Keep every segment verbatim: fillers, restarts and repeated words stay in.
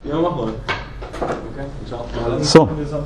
Ja, mach mal. Okay, ciao. So.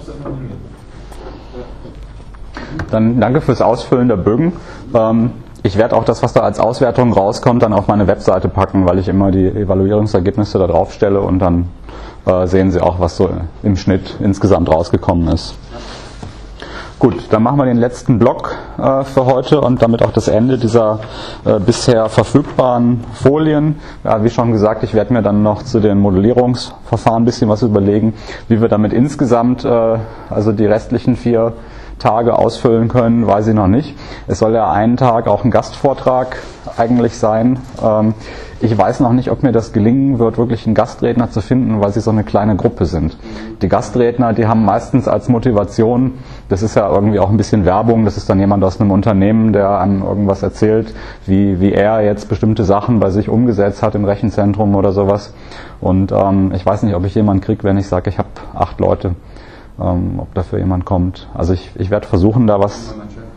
Dann danke fürs Ausfüllen der Bögen. Ähm, ich werde auch das, was da als Auswertung rauskommt, dann auf meine Webseite packen, weil ich immer die Evaluierungsergebnisse da drauf stelle und dann äh, sehen Sie auch, was so im Schnitt insgesamt rausgekommen ist. Gut, dann machen wir den letzten Block äh, für heute und damit auch das Ende dieser äh, bisher verfügbaren Folien. Ja, wie schon gesagt, ich werde mir dann noch zu den Modellierungsverfahren ein bisschen was überlegen, wie wir damit insgesamt, äh, also die restlichen vier Tage ausfüllen können, weiß ich noch nicht. Es soll ja einen Tag auch ein Gastvortrag eigentlich sein. Ähm, ich weiß noch nicht, ob mir das gelingen wird, wirklich einen Gastredner zu finden, weil sie so eine kleine Gruppe sind. Die Gastredner, die haben meistens als Motivation, das ist ja irgendwie auch ein bisschen Werbung, das ist dann jemand aus einem Unternehmen, der einem irgendwas erzählt, wie, wie er jetzt bestimmte Sachen bei sich umgesetzt hat im Rechenzentrum oder sowas. Und ähm, ich weiß nicht, ob ich jemanden kriege, wenn ich sage, ich habe acht Leute. Ähm, ob dafür jemand kommt. Also ich, ich werde versuchen, da was...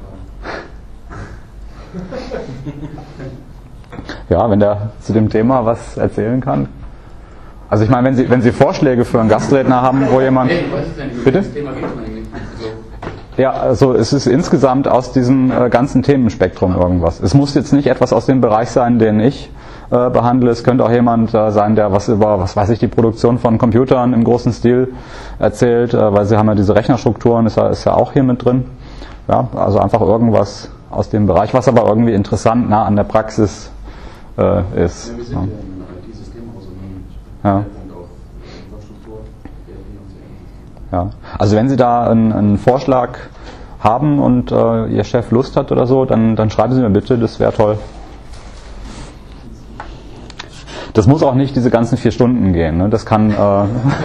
Ja, wenn der zu dem Thema was erzählen kann. Also ich meine, wenn Sie, wenn Sie Vorschläge für einen Gastredner haben, wo jemand... Bitte? Ja, also es ist insgesamt aus diesem äh, ganzen Themenspektrum irgendwas. Es muss jetzt nicht etwas aus dem Bereich sein, den ich äh, behandle. Es könnte auch jemand äh, sein, der was über, was weiß ich, die Produktion von Computern im großen Stil erzählt, äh, weil Sie haben ja diese Rechnerstrukturen, ist ja, ist ja auch hier mit drin. Ja, also einfach irgendwas aus dem Bereich, was aber irgendwie interessant nah an der Praxis äh, ist. Ja, wir sind ja ein I T-Systemhaus und ja. Ja. Also wenn Sie da einen, einen Vorschlag haben und äh, Ihr Chef Lust hat oder so, dann, dann schreiben Sie mir bitte, das wäre toll. Das muss auch nicht diese ganzen vier Stunden gehen. Ne? Das kann, äh,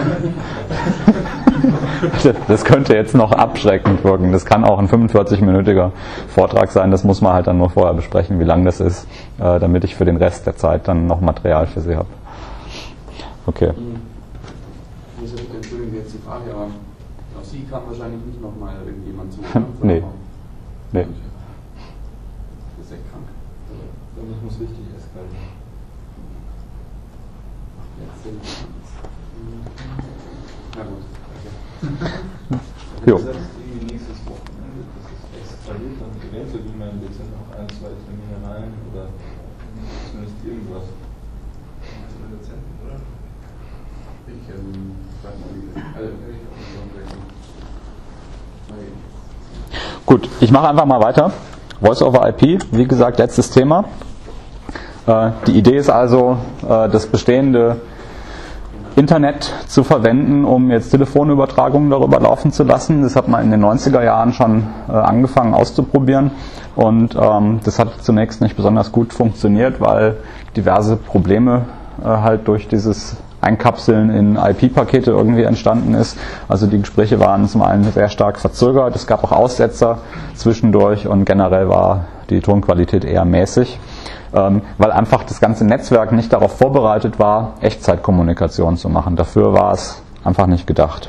das könnte jetzt noch abschreckend wirken. Das kann auch ein fünfundvierzig-minütiger Vortrag sein. Das muss man halt dann nur vorher besprechen, wie lang das ist, äh, damit ich für den Rest der Zeit dann noch Material für Sie habe. Okay. Entschuldigung, jetzt die Frage, aber auf Sie kam wahrscheinlich nicht nochmal irgendjemand zu. Nee. Nee. Das ist echt krank. Das muss wichtig eskalieren. Na gut, okay. Jo. Das ist irgendwie nächstes Wochenende, das ist eskaliert, dann eventuell wie man jetzt noch ein, zwei Termine rein oder zumindest irgendwas. Also mit Dozenten, oder? Ich ähm, sag mal, also, Gut, ich mache einfach mal weiter. Voice over I P, wie gesagt, letztes Thema. Äh, die Idee ist also, äh, das bestehende Internet zu verwenden, um jetzt Telefonübertragungen darüber laufen zu lassen. Das hat man in den neunziger Jahren schon äh, angefangen auszuprobieren und ähm, das hat zunächst nicht besonders gut funktioniert, weil diverse Probleme äh, halt durch dieses Einkapseln in I P-Pakete irgendwie entstanden ist. Also die Gespräche waren zum einen sehr stark verzögert, es gab auch Aussetzer zwischendurch und generell war die Tonqualität eher mäßig, ähm, weil einfach das ganze Netzwerk nicht darauf vorbereitet war, Echtzeitkommunikation zu machen. Dafür war es einfach nicht gedacht.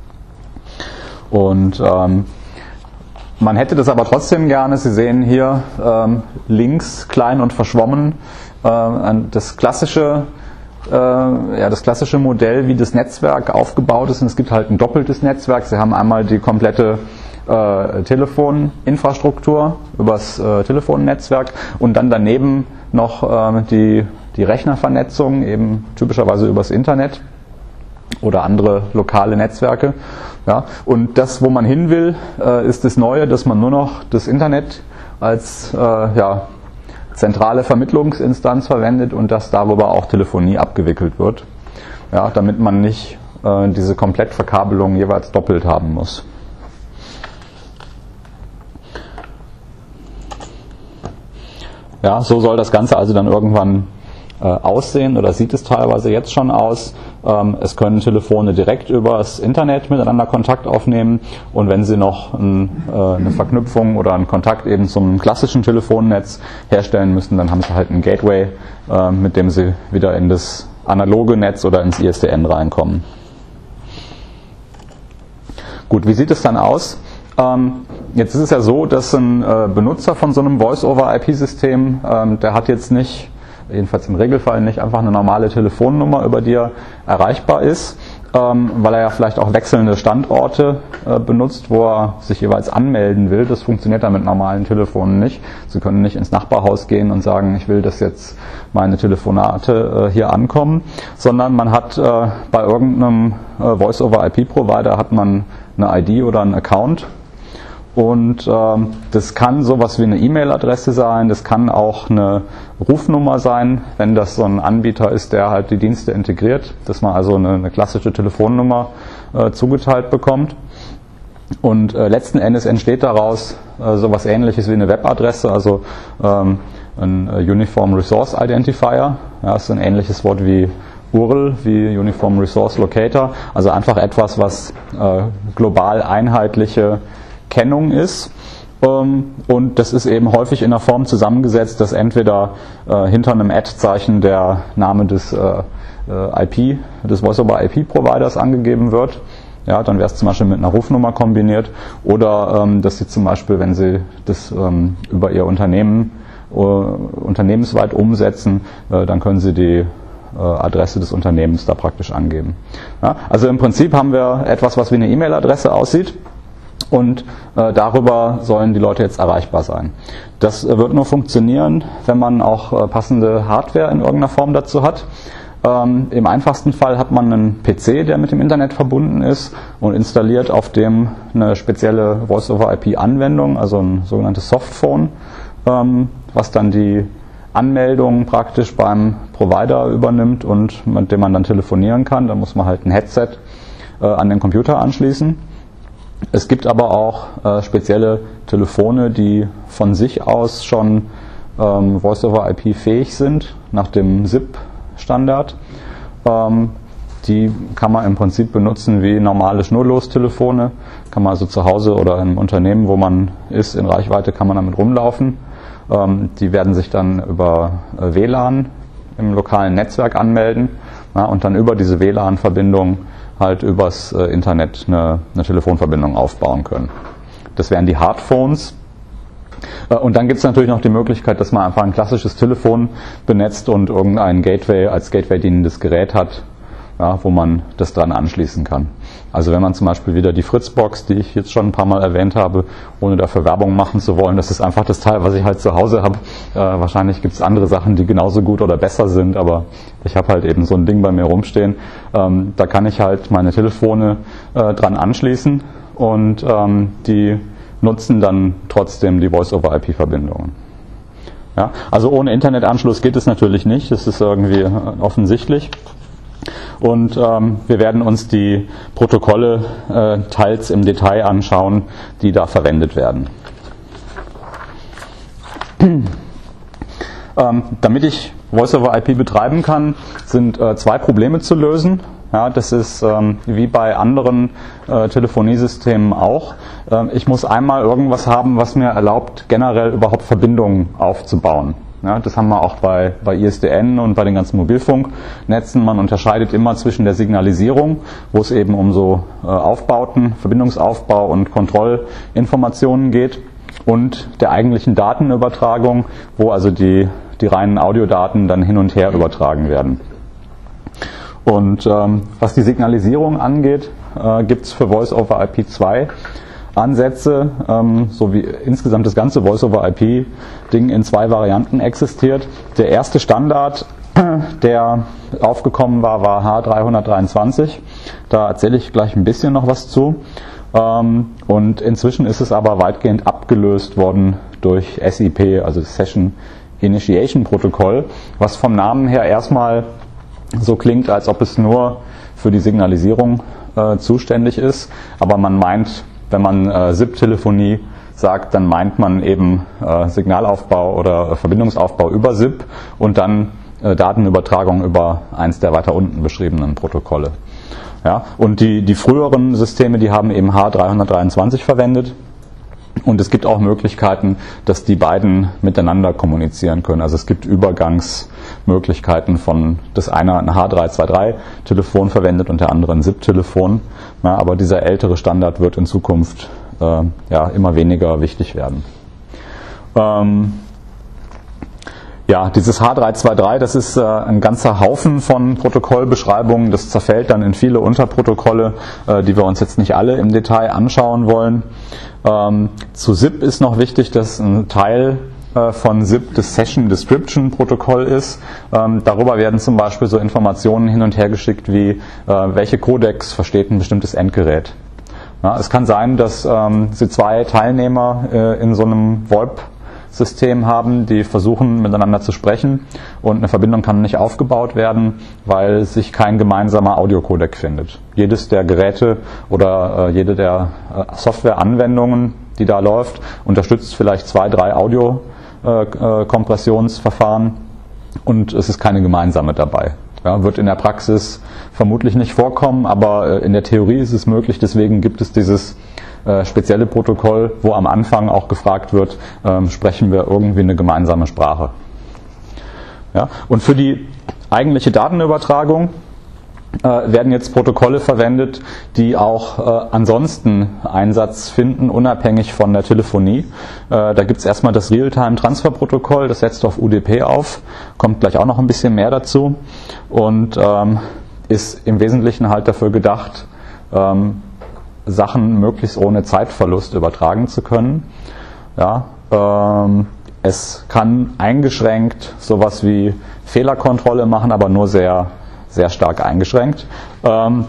Und ähm, man hätte das aber trotzdem gerne, Sie sehen hier ähm, links klein und verschwommen, äh, das klassische ja, das klassische Modell, wie das Netzwerk aufgebaut ist. Und es gibt halt ein doppeltes Netzwerk. Sie haben einmal die komplette äh, Telefoninfrastruktur übers äh, Telefonnetzwerk und dann daneben noch äh, die, die Rechnervernetzung, eben typischerweise übers Internet oder andere lokale Netzwerke. Ja. Und das, wo man hin will, äh, ist das Neue, dass man nur noch das Internet als äh, ja, zentrale Vermittlungsinstanz verwendet und dass darüber auch Telefonie abgewickelt wird, ja, damit man nicht äh, diese Komplettverkabelung jeweils doppelt haben muss. Ja, so soll das Ganze also dann irgendwann äh, aussehen oder sieht es teilweise jetzt schon aus. Ähm, es können Telefone direkt über das Internet miteinander Kontakt aufnehmen und wenn Sie noch ein, äh, eine Verknüpfung oder einen Kontakt eben zum klassischen Telefonnetz herstellen müssen, dann haben Sie halt ein Gateway, äh, mit dem Sie wieder in das analoge Netz oder ins I S D N reinkommen. Gut, wie sieht es dann aus? Ähm, jetzt ist es ja so, dass ein äh, Benutzer von so einem Voice over I P-System, ähm, der hat jetzt nicht jedenfalls im Regelfall nicht einfach eine normale Telefonnummer, über die er erreichbar ist, ähm, weil er ja vielleicht auch wechselnde Standorte äh, benutzt, wo er sich jeweils anmelden will. Das funktioniert dann mit normalen Telefonen nicht. Sie können nicht ins Nachbarhaus gehen und sagen, ich will, dass jetzt meine Telefonate äh, hier ankommen, sondern man hat äh, bei irgendeinem äh, Voice-over-I P-Provider hat man eine I D oder einen Account. Und ähm, das kann sowas wie eine E-Mail-Adresse sein, das kann auch eine Rufnummer sein, wenn das so ein Anbieter ist, der halt die Dienste integriert, dass man also eine, eine klassische Telefonnummer äh, zugeteilt bekommt. Und äh, letzten Endes entsteht daraus äh, sowas Ähnliches wie eine Webadresse, also ähm, ein äh, Uniform Resource Identifier. Ja, das ist ein ähnliches Wort wie U R L, wie Uniform Resource Locator, also einfach etwas, was äh, global einheitliche Kennung ist, und das ist eben häufig in der Form zusammengesetzt, dass entweder äh, hinter einem Ad-Zeichen der Name des äh, I P, des Voice-over-I P-Providers angegeben wird. Ja, dann wäre es zum Beispiel mit einer Rufnummer kombiniert, oder ähm, dass Sie zum Beispiel, wenn Sie das ähm, über Ihr Unternehmen äh, unternehmensweit umsetzen, äh, dann können Sie die äh, Adresse des Unternehmens da praktisch angeben. Ja, also im Prinzip haben wir etwas, was wie eine E-Mail-Adresse aussieht. Und äh, darüber sollen die Leute jetzt erreichbar sein. Das äh, wird nur funktionieren, wenn man auch äh, passende Hardware in irgendeiner Form dazu hat. Ähm, Im einfachsten Fall hat man einen P C, der mit dem Internet verbunden ist und installiert auf dem eine spezielle Voice-over-I P-Anwendung, also ein sogenanntes Softphone, ähm, was dann die Anmeldung praktisch beim Provider übernimmt und mit dem man dann telefonieren kann. Da muss man halt ein Headset äh, an den Computer anschließen. Es gibt aber auch äh, spezielle Telefone, die von sich aus schon ähm, Voice-over-I P fähig sind, nach dem S I P-Standard. Ähm, die kann man im Prinzip benutzen wie normale Schnurlostelefone. Kann man also zu Hause oder im Unternehmen, wo man ist, in Reichweite, kann man damit rumlaufen. Ähm, die werden sich dann über äh, W L A N im lokalen Netzwerk anmelden, ja, und dann über diese W L A N-Verbindung halt übers äh, Internet eine, eine Telefonverbindung aufbauen können. Das wären die Hardphones. Äh, und dann gibt es natürlich noch die Möglichkeit, dass man einfach ein klassisches Telefon benetzt und irgendein Gateway als Gateway dienendes Gerät hat, ja, wo man das dran anschließen kann. Also wenn man zum Beispiel wieder die Fritzbox, die ich jetzt schon ein paar Mal erwähnt habe, ohne dafür Werbung machen zu wollen, das ist einfach das Teil, was ich halt zu Hause habe. Äh, wahrscheinlich gibt es andere Sachen, die genauso gut oder besser sind, aber ich habe halt eben so ein Ding bei mir rumstehen. Ähm, da kann ich halt meine Telefone äh, dran anschließen und ähm, die nutzen dann trotzdem die Voice-over-I P-Verbindungen. Ja, also ohne Internetanschluss geht es natürlich nicht, das ist irgendwie offensichtlich. Und ähm, wir werden uns die Protokolle äh, teils im Detail anschauen, die da verwendet werden. ähm, damit ich Voice-over-I P betreiben kann, sind äh, zwei Probleme zu lösen. Ja, das ist ähm, wie bei anderen äh, Telefoniesystemen auch. Ähm, ich muss einmal irgendwas haben, was mir erlaubt, generell überhaupt Verbindungen aufzubauen. Ja, das haben wir auch bei, bei I S D N und bei den ganzen Mobilfunknetzen. Man unterscheidet immer zwischen der Signalisierung, wo es eben um so äh, Aufbauten, Verbindungsaufbau und Kontrollinformationen geht, und der eigentlichen Datenübertragung, wo also die, die reinen Audiodaten dann hin und her übertragen werden. Und ähm, was die Signalisierung angeht, äh, gibt es für Voice-over-I P zwei Ansätze, ähm, so wie insgesamt das ganze Voice-over-I P-Ding in zwei Varianten existiert. Der erste Standard, der aufgekommen war, war H dreihundertdreiundzwanzig. Da erzähle ich gleich ein bisschen noch was zu. Ähm, und inzwischen ist es aber weitgehend abgelöst worden durch S I P, also Session Initiation Protokoll, was vom Namen her erstmal so klingt, als ob es nur für die Signalisierung äh, zuständig ist. Aber man meint, wenn man äh, S I P-Telefonie sagt, dann meint man eben äh, Signalaufbau oder äh, Verbindungsaufbau über S I P und dann äh, Datenübertragung über eins der weiter unten beschriebenen Protokolle. Ja, und die, die früheren Systeme, die haben eben H dreihundertdreiundzwanzig verwendet. Und es gibt auch Möglichkeiten, dass die beiden miteinander kommunizieren können. Also es gibt Übergangsmöglichkeiten von, dass einer ein H dreihundertdreiundzwanzig-Telefon verwendet und der andere ein S I P-Telefon. Ja, aber dieser ältere Standard wird in Zukunft äh, ja, immer weniger wichtig werden. Ähm, Ja, dieses H drei zwei drei, das ist äh, ein ganzer Haufen von Protokollbeschreibungen. Das zerfällt dann in viele Unterprotokolle, äh, die wir uns jetzt nicht alle im Detail anschauen wollen. Ähm, zu S I P ist noch wichtig, dass ein Teil äh, von S I P das Session Description Protokoll ist. Ähm, darüber werden zum Beispiel so Informationen hin und her geschickt wie, äh, welche Codecs versteht ein bestimmtes Endgerät. Ja, es kann sein, dass ähm, Sie zwei Teilnehmer äh, in so einem VoIP System haben, die versuchen miteinander zu sprechen und eine Verbindung kann nicht aufgebaut werden, weil sich kein gemeinsamer Audiocodec findet. Jedes der Geräte oder äh, jede der äh, Softwareanwendungen, die da läuft, unterstützt vielleicht zwei, drei Audio-Kompressionsverfahren äh, und es ist keine gemeinsame dabei. Ja, wird in der Praxis vermutlich nicht vorkommen, aber äh, in der Theorie ist es möglich, deswegen gibt es dieses spezielle Protokoll, wo am Anfang auch gefragt wird, ähm, sprechen wir irgendwie eine gemeinsame Sprache. Ja? Und für die eigentliche Datenübertragung äh, werden jetzt Protokolle verwendet, die auch äh, ansonsten Einsatz finden, unabhängig von der Telefonie. Äh, da gibt es erstmal das Real-Time-Transfer-Protokoll, das setzt auf U D P auf, kommt gleich auch noch ein bisschen mehr dazu und ähm, ist im Wesentlichen halt dafür gedacht, ähm, Sachen möglichst ohne Zeitverlust übertragen zu können. Ja, ähm, es kann eingeschränkt sowas wie Fehlerkontrolle machen, aber nur sehr, sehr stark eingeschränkt. Ähm,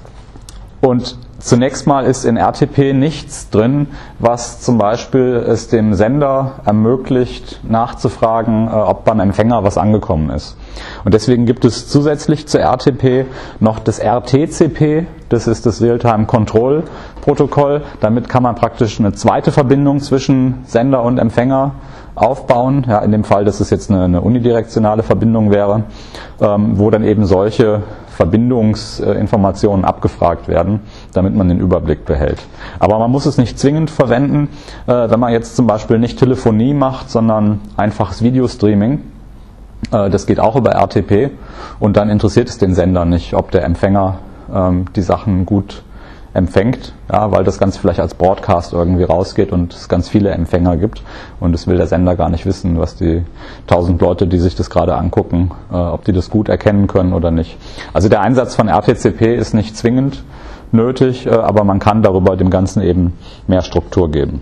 und zunächst mal ist in R T P nichts drin, was zum Beispiel es dem Sender ermöglicht, nachzufragen, äh, ob beim Empfänger was angekommen ist. Und deswegen gibt es zusätzlich zu R T P noch das R T C P, das ist das Real-Time Control Protokoll. Damit kann man praktisch eine zweite Verbindung zwischen Sender und Empfänger aufbauen. Ja, in dem Fall, dass es jetzt eine, eine unidirektionale Verbindung wäre, ähm, wo dann eben solche Verbindungsinformationen abgefragt werden, damit man den Überblick behält. Aber man muss es nicht zwingend verwenden, äh, wenn man jetzt zum Beispiel nicht Telefonie macht, sondern einfaches Videostreaming. Äh, das geht auch über R T P und dann interessiert es den Sender nicht, ob der Empfänger ähm, die Sachen gut empfängt, ja, weil das ganz vielleicht als Broadcast irgendwie rausgeht und es ganz viele Empfänger gibt und es will der Sender gar nicht wissen, was die tausend Leute, die sich das gerade angucken, äh, ob die das gut erkennen können oder nicht. Also der Einsatz von R T C P ist nicht zwingend nötig, äh, aber man kann darüber dem Ganzen eben mehr Struktur geben.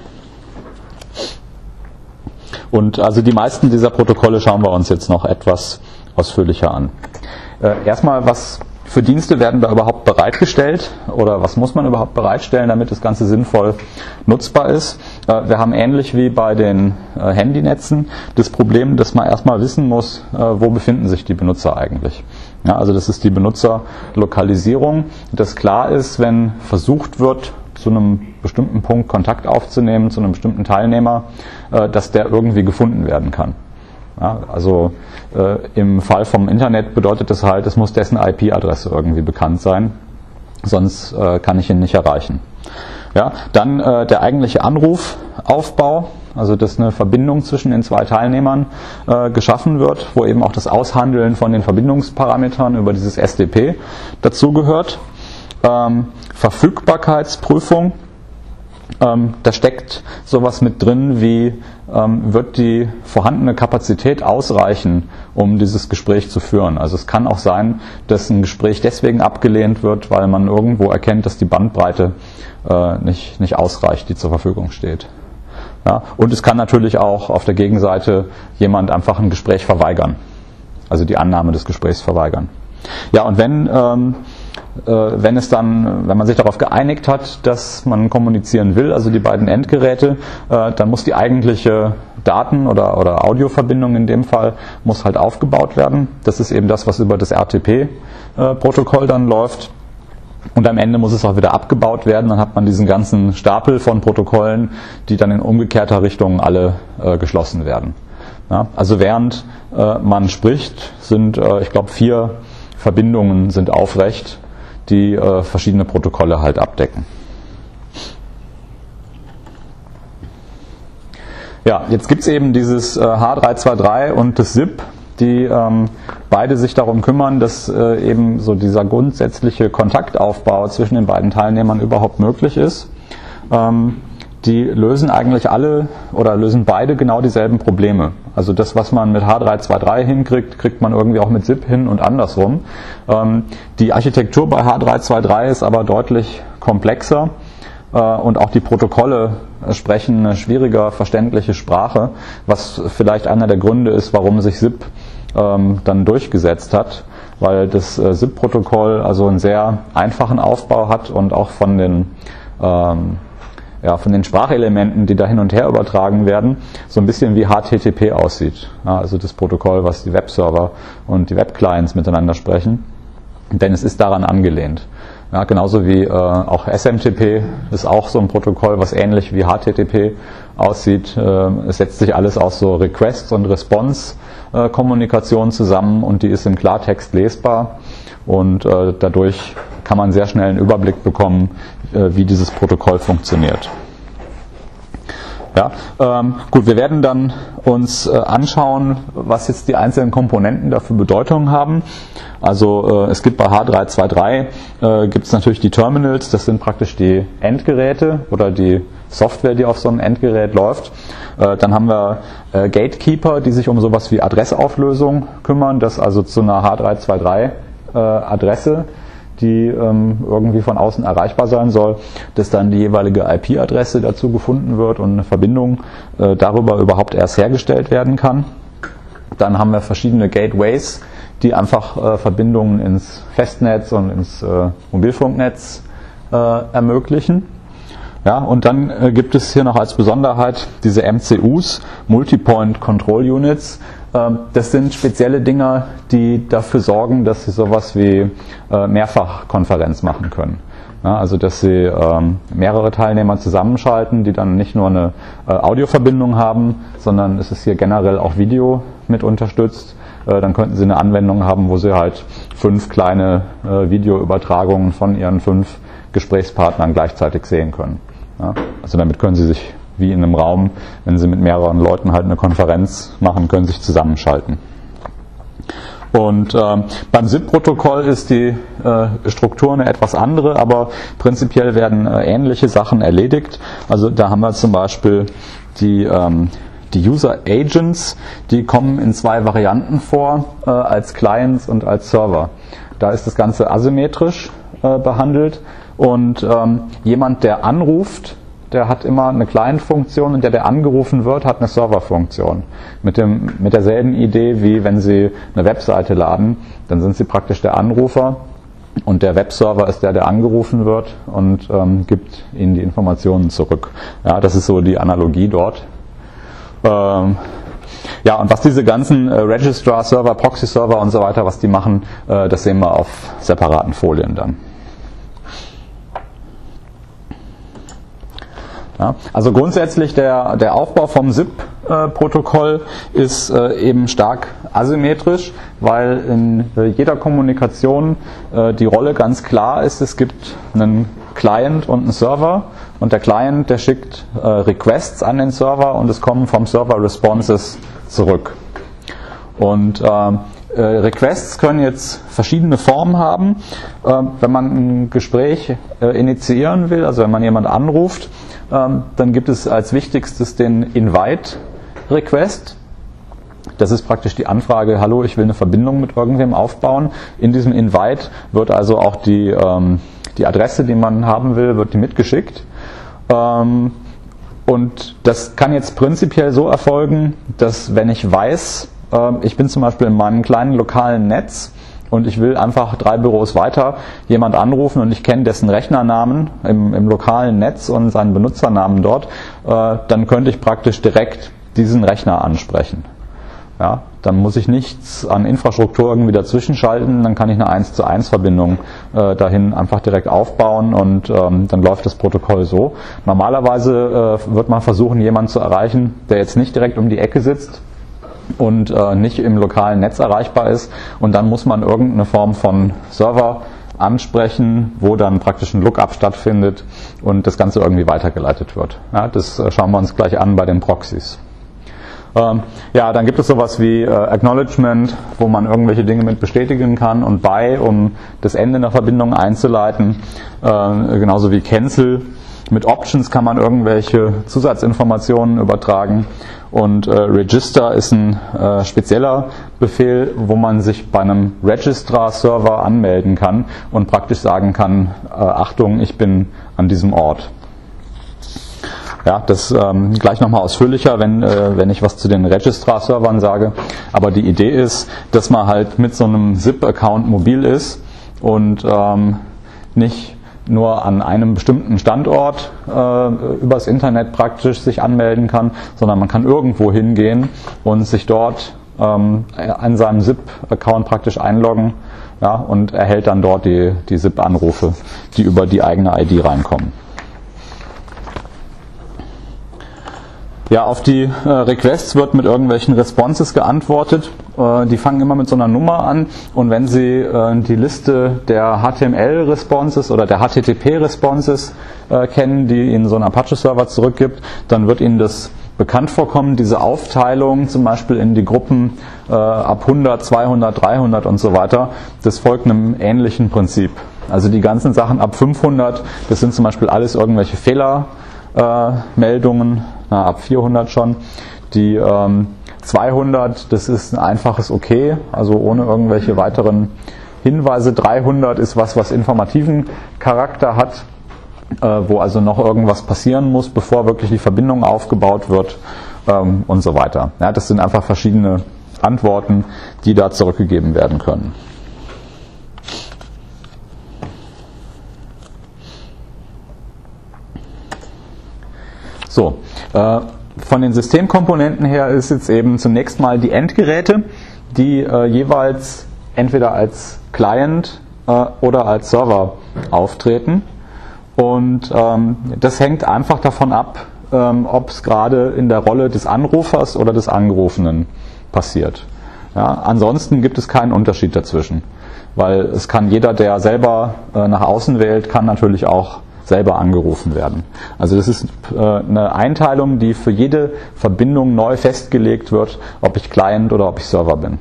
Und also die meisten dieser Protokolle schauen wir uns jetzt noch etwas ausführlicher an. Äh, erstmal, was für Dienste werden da überhaupt bereitgestellt oder was muss man überhaupt bereitstellen, damit das Ganze sinnvoll nutzbar ist? Wir haben ähnlich wie bei den Handynetzen das Problem, dass man erstmal wissen muss, wo befinden sich die Benutzer eigentlich. Ja, also das ist die Benutzerlokalisierung, dass klar ist, wenn versucht wird, zu einem bestimmten Punkt Kontakt aufzunehmen, zu einem bestimmten Teilnehmer, dass der irgendwie gefunden werden kann. Ja, also äh, im Fall vom Internet bedeutet das halt, es muss dessen I P-Adresse irgendwie bekannt sein, sonst äh, kann ich ihn nicht erreichen. Ja, dann äh, der eigentliche Anrufaufbau, also dass eine Verbindung zwischen den zwei Teilnehmern äh, geschaffen wird, wo eben auch das Aushandeln von den Verbindungsparametern über dieses S D P dazugehört. Ähm, Verfügbarkeitsprüfung. Ähm, da steckt sowas mit drin wie, ähm, wird die vorhandene Kapazität ausreichen, um dieses Gespräch zu führen. Also es kann auch sein, dass ein Gespräch deswegen abgelehnt wird, weil man irgendwo erkennt, dass die Bandbreite äh, nicht, nicht ausreicht, die zur Verfügung steht. Ja? Und es kann natürlich auch auf der Gegenseite jemand einfach ein Gespräch verweigern, also die Annahme des Gesprächs verweigern. Ja, und wenn ähm, wenn es dann, wenn man sich darauf geeinigt hat, dass man kommunizieren will, also die beiden Endgeräte, dann muss die eigentliche Daten- oder, oder Audioverbindung in dem Fall muss halt aufgebaut werden. Das ist eben das, was über das R T P-Protokoll dann läuft. Und am Ende muss es auch wieder abgebaut werden. Dann hat man diesen ganzen Stapel von Protokollen, die dann in umgekehrter Richtung alle äh, geschlossen werden. Ja, also während äh, man spricht, sind, äh, ich glaube, vier Verbindungen sind aufrecht, die äh, verschiedene Protokolle halt abdecken. Ja, jetzt gibt es eben dieses äh, H drei zwei drei und das S I P, die ähm, beide sich darum kümmern, dass äh, eben so dieser grundsätzliche Kontaktaufbau zwischen den beiden Teilnehmern überhaupt möglich ist. Ähm, die lösen eigentlich alle oder lösen beide genau dieselben Probleme. Also das, was man mit H drei zwei drei hinkriegt, kriegt man irgendwie auch mit S I P hin und andersrum. Ähm, die Architektur bei H drei zwei drei ist aber deutlich komplexer äh, und auch die Protokolle sprechen eine schwieriger verständliche Sprache, was vielleicht einer der Gründe ist, warum sich S I P ähm, dann durchgesetzt hat, weil das äh, S I P-Protokoll also einen sehr einfachen Aufbau hat und auch von den ähm, ja, von den Sprachelementen, die da hin und her übertragen werden, so ein bisschen wie H T T P aussieht. Ja, also das Protokoll, was die Webserver und die Webclients miteinander sprechen. Denn es ist daran angelehnt. Ja, genauso wie äh, auch S M T P ist auch so ein Protokoll, was ähnlich wie H T T P aussieht. Äh, es setzt sich alles aus so Request- und Response-Kommunikation zusammen und die ist im Klartext lesbar. Und äh, dadurch kann man sehr schnell einen Überblick bekommen, äh, wie dieses Protokoll funktioniert. Ja, ähm, gut, wir werden dann uns äh, anschauen, was jetzt die einzelnen Komponenten dafür Bedeutung haben. Also äh, es gibt bei H drei zwei drei äh, gibt es natürlich die Terminals, das sind praktisch die Endgeräte oder die Software, die auf so einem Endgerät läuft. Äh, dann haben wir äh, Gatekeeper, die sich um sowas wie Adressauflösung kümmern, das also zu einer H drei zwei drei äh, Adresse, die ähm, irgendwie von außen erreichbar sein soll, dass dann die jeweilige I P-Adresse dazu gefunden wird und eine Verbindung äh, darüber überhaupt erst hergestellt werden kann. Dann haben wir verschiedene Gateways, die einfach äh, Verbindungen ins Festnetz und ins äh, Mobilfunknetz äh, ermöglichen. Ja, und dann äh, gibt es hier noch als Besonderheit diese M C Us, Multipoint Control Units. Ähm, das sind spezielle Dinger, die dafür sorgen, dass sie sowas wie äh, Mehrfachkonferenz machen können. Ja, also dass sie ähm, mehrere Teilnehmer zusammenschalten, die dann nicht nur eine äh, Audioverbindung haben, sondern es ist hier generell auch Video mit unterstützt. Äh, dann könnten sie eine Anwendung haben, wo sie halt fünf kleine äh, Videoübertragungen von ihren fünf Gesprächspartnern gleichzeitig sehen können. Ja, also damit können sie sich wie in einem Raum, wenn sie mit mehreren Leuten halt eine Konferenz machen, können sich zusammenschalten. Und äh, beim S I P-Protokoll ist die äh, Struktur eine etwas andere, aber prinzipiell werden äh, ähnliche Sachen erledigt. Also da haben wir zum Beispiel die, ähm, die User Agents, die kommen in zwei Varianten vor, äh, als Clients und als Server. Da ist das Ganze asymmetrisch äh, behandelt. Und ähm, jemand, der anruft, der hat immer eine Client-Funktion und der, der angerufen wird, hat eine Server-Funktion. Mit dem, mit derselben Idee, wie wenn Sie eine Webseite laden, dann sind Sie praktisch der Anrufer und der Webserver ist der, der angerufen wird und ähm, gibt Ihnen die Informationen zurück. Ja, das ist so die Analogie dort. Ähm, ja, und was diese ganzen äh, Registrar-Server, Proxy-Server und so weiter, was die machen, äh, das sehen wir auf separaten Folien dann. Ja, also grundsätzlich der, der Aufbau vom S I P-Protokoll äh, ist äh, eben stark asymmetrisch, weil in äh, jeder Kommunikation äh, die Rolle ganz klar ist, es gibt einen Client und einen Server und der Client, der schickt äh, Requests an den Server und es kommen vom Server Responses zurück. Und äh, Requests können jetzt verschiedene Formen haben. Äh, wenn man ein Gespräch äh, initiieren will, also wenn man jemanden anruft, dann gibt es als wichtigstes den Invite-Request. Das ist praktisch die Anfrage, hallo, ich will eine Verbindung mit irgendwem aufbauen. In diesem Invite wird also auch die, ähm, die Adresse, die man haben will, wird die mitgeschickt. Ähm, und das kann jetzt prinzipiell so erfolgen, dass wenn ich weiß, äh, ich bin zum Beispiel in meinem kleinen lokalen Netz, und ich will einfach drei Büros weiter jemand anrufen und ich kenne dessen Rechnernamen im, im lokalen Netz und seinen Benutzernamen dort, äh, dann könnte ich praktisch direkt diesen Rechner ansprechen. Ja, dann muss ich nichts an Infrastruktur irgendwie dazwischen schalten, dann kann ich eine eins zu eins Verbindung äh, dahin einfach direkt aufbauen und ähm, dann läuft das Protokoll so. Normalerweise äh, wird man versuchen, jemanden zu erreichen, der jetzt nicht direkt um die Ecke sitzt und äh, nicht im lokalen Netz erreichbar ist und dann muss man irgendeine Form von Server ansprechen, wo dann praktisch ein Lookup stattfindet und das Ganze irgendwie weitergeleitet wird. Ja, das äh, schauen wir uns gleich an bei den Proxys. Ähm, ja, dann gibt es sowas wie äh, Acknowledgement, wo man irgendwelche Dinge mit bestätigen kann und By, um das Ende einer Verbindung einzuleiten, äh, genauso wie Cancel, Mit Options kann man irgendwelche Zusatzinformationen übertragen. Und äh, Register ist ein äh, spezieller Befehl, wo man sich bei einem Registrar-Server anmelden kann und praktisch sagen kann, äh, Achtung, ich bin an diesem Ort. Ja, das ähm, gleich nochmal ausführlicher, wenn, äh, wenn ich was zu den Registrar-Servern sage. Aber die Idee ist, dass man halt mit so einem S I P-Account mobil ist und ähm, nicht nur an einem bestimmten Standort äh, übers Internet praktisch sich anmelden kann, sondern man kann irgendwo hingehen und sich dort ähm, an seinem S I P-Account praktisch einloggen, ja, und erhält dann dort die, die S I P-Anrufe, die über die eigene I D reinkommen. Ja, auf die äh, Requests wird mit irgendwelchen Responses geantwortet. Äh, die fangen immer mit so einer Nummer an, und wenn Sie äh, die Liste der H T M L-Responses oder der H T T P-Responses äh, kennen, die Ihnen so ein Apache-Server zurückgibt, dann wird Ihnen das bekannt vorkommen, diese Aufteilung zum Beispiel in die Gruppen äh, ab hundert, zweihundert, dreihundert und so weiter. Das folgt einem ähnlichen Prinzip. Also die ganzen Sachen ab fünfhundert, das sind zum Beispiel alles irgendwelche Fehlermeldungen, na, ab vierhundert schon. Die ähm, zweihundert, das ist ein einfaches Okay, also ohne irgendwelche weiteren Hinweise. dreihundert ist was, was informativen Charakter hat, äh, wo also noch irgendwas passieren muss, bevor wirklich die Verbindung aufgebaut wird, ähm, und so weiter. Ja, das sind einfach verschiedene Antworten, die da zurückgegeben werden können. So, äh, von den Systemkomponenten her ist jetzt eben zunächst mal die Endgeräte, die äh, jeweils entweder als Client äh, oder als Server auftreten. Und ähm, das hängt einfach davon ab, ähm, ob es gerade in der Rolle des Anrufers oder des Angerufenen passiert. Ja, ansonsten gibt es keinen Unterschied dazwischen, weil es kann jeder, der selber äh, nach außen wählt, kann natürlich auch selber angerufen werden. Also das ist äh, eine Einteilung, die für jede Verbindung neu festgelegt wird, ob ich Client oder ob ich Server bin.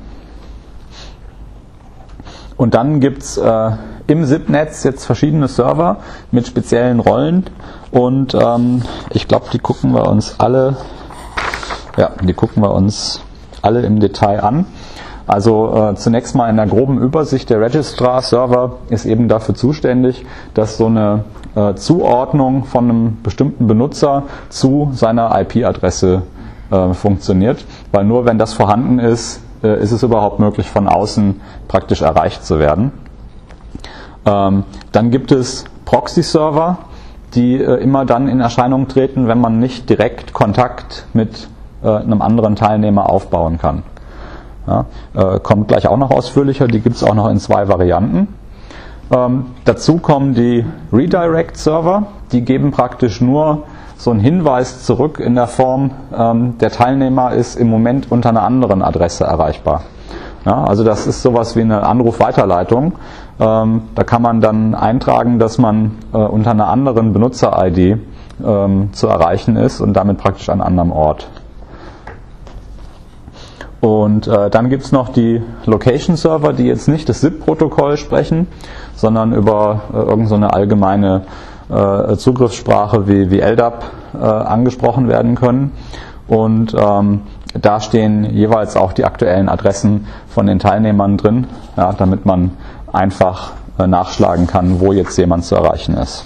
Und dann gibt es äh, im S I P-Netz jetzt verschiedene Server mit speziellen Rollen, und ähm, ich glaube, die gucken wir uns alle, ja, die gucken wir uns alle im Detail an. Also äh, zunächst mal in der groben Übersicht, der Registrar-Server ist eben dafür zuständig, dass so eine äh, Zuordnung von einem bestimmten Benutzer zu seiner I P-Adresse äh, funktioniert, weil nur wenn das vorhanden ist, äh, ist es überhaupt möglich, von außen praktisch erreicht zu werden. Ähm, dann gibt es Proxy-Server, die äh, immer dann in Erscheinung treten, wenn man nicht direkt Kontakt mit äh, einem anderen Teilnehmer aufbauen kann. Ja, äh, kommt gleich auch noch ausführlicher, die gibt es auch noch in zwei Varianten. Ähm, dazu kommen die Redirect-Server, die geben praktisch nur so einen Hinweis zurück in der Form, ähm, der Teilnehmer ist im Moment unter einer anderen Adresse erreichbar. Ja, also das ist sowas wie eine Anrufweiterleitung. Ähm, da kann man dann eintragen, dass man äh, unter einer anderen Benutzer-I D ähm, zu erreichen ist und damit praktisch an einem anderen Ort. Und äh, dann gibt es noch die Location-Server, die jetzt nicht das S I P-Protokoll sprechen, sondern über äh, irgend so eine allgemeine äh, Zugriffssprache wie, wie L D A P äh, angesprochen werden können. Und ähm, da stehen jeweils auch die aktuellen Adressen von den Teilnehmern drin, ja, damit man einfach äh, nachschlagen kann, wo jetzt jemand zu erreichen ist.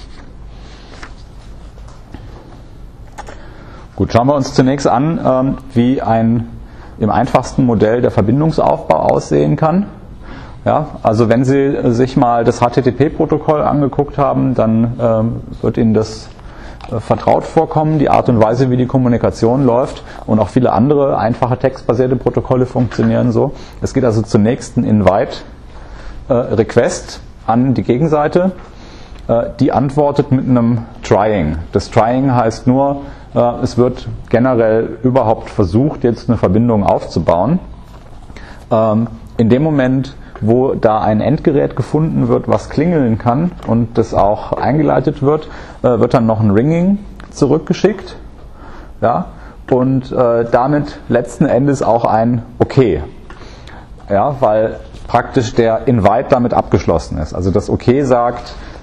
Gut, schauen wir uns zunächst an, ähm, wie ein im einfachsten Modell der Verbindungsaufbau aussehen kann. Ja, also wenn Sie sich mal das H T T P-Protokoll angeguckt haben, dann ähm, wird Ihnen das äh, vertraut vorkommen, die Art und Weise, wie die Kommunikation läuft, und auch viele andere einfache textbasierte Protokolle funktionieren so. Es geht also zunächst ein Invite-Request äh, an die Gegenseite, äh, die antwortet mit einem Trying. Das Trying heißt nur, es wird generell überhaupt versucht, jetzt eine Verbindung aufzubauen. In dem Moment, wo da ein Endgerät gefunden wird, was klingeln kann und das auch eingeleitet wird, wird dann noch ein Ringing zurückgeschickt. Ja, und damit letzten Endes auch ein Okay. Ja, weil praktisch der Invite damit abgeschlossen ist. Also das Okay sagt,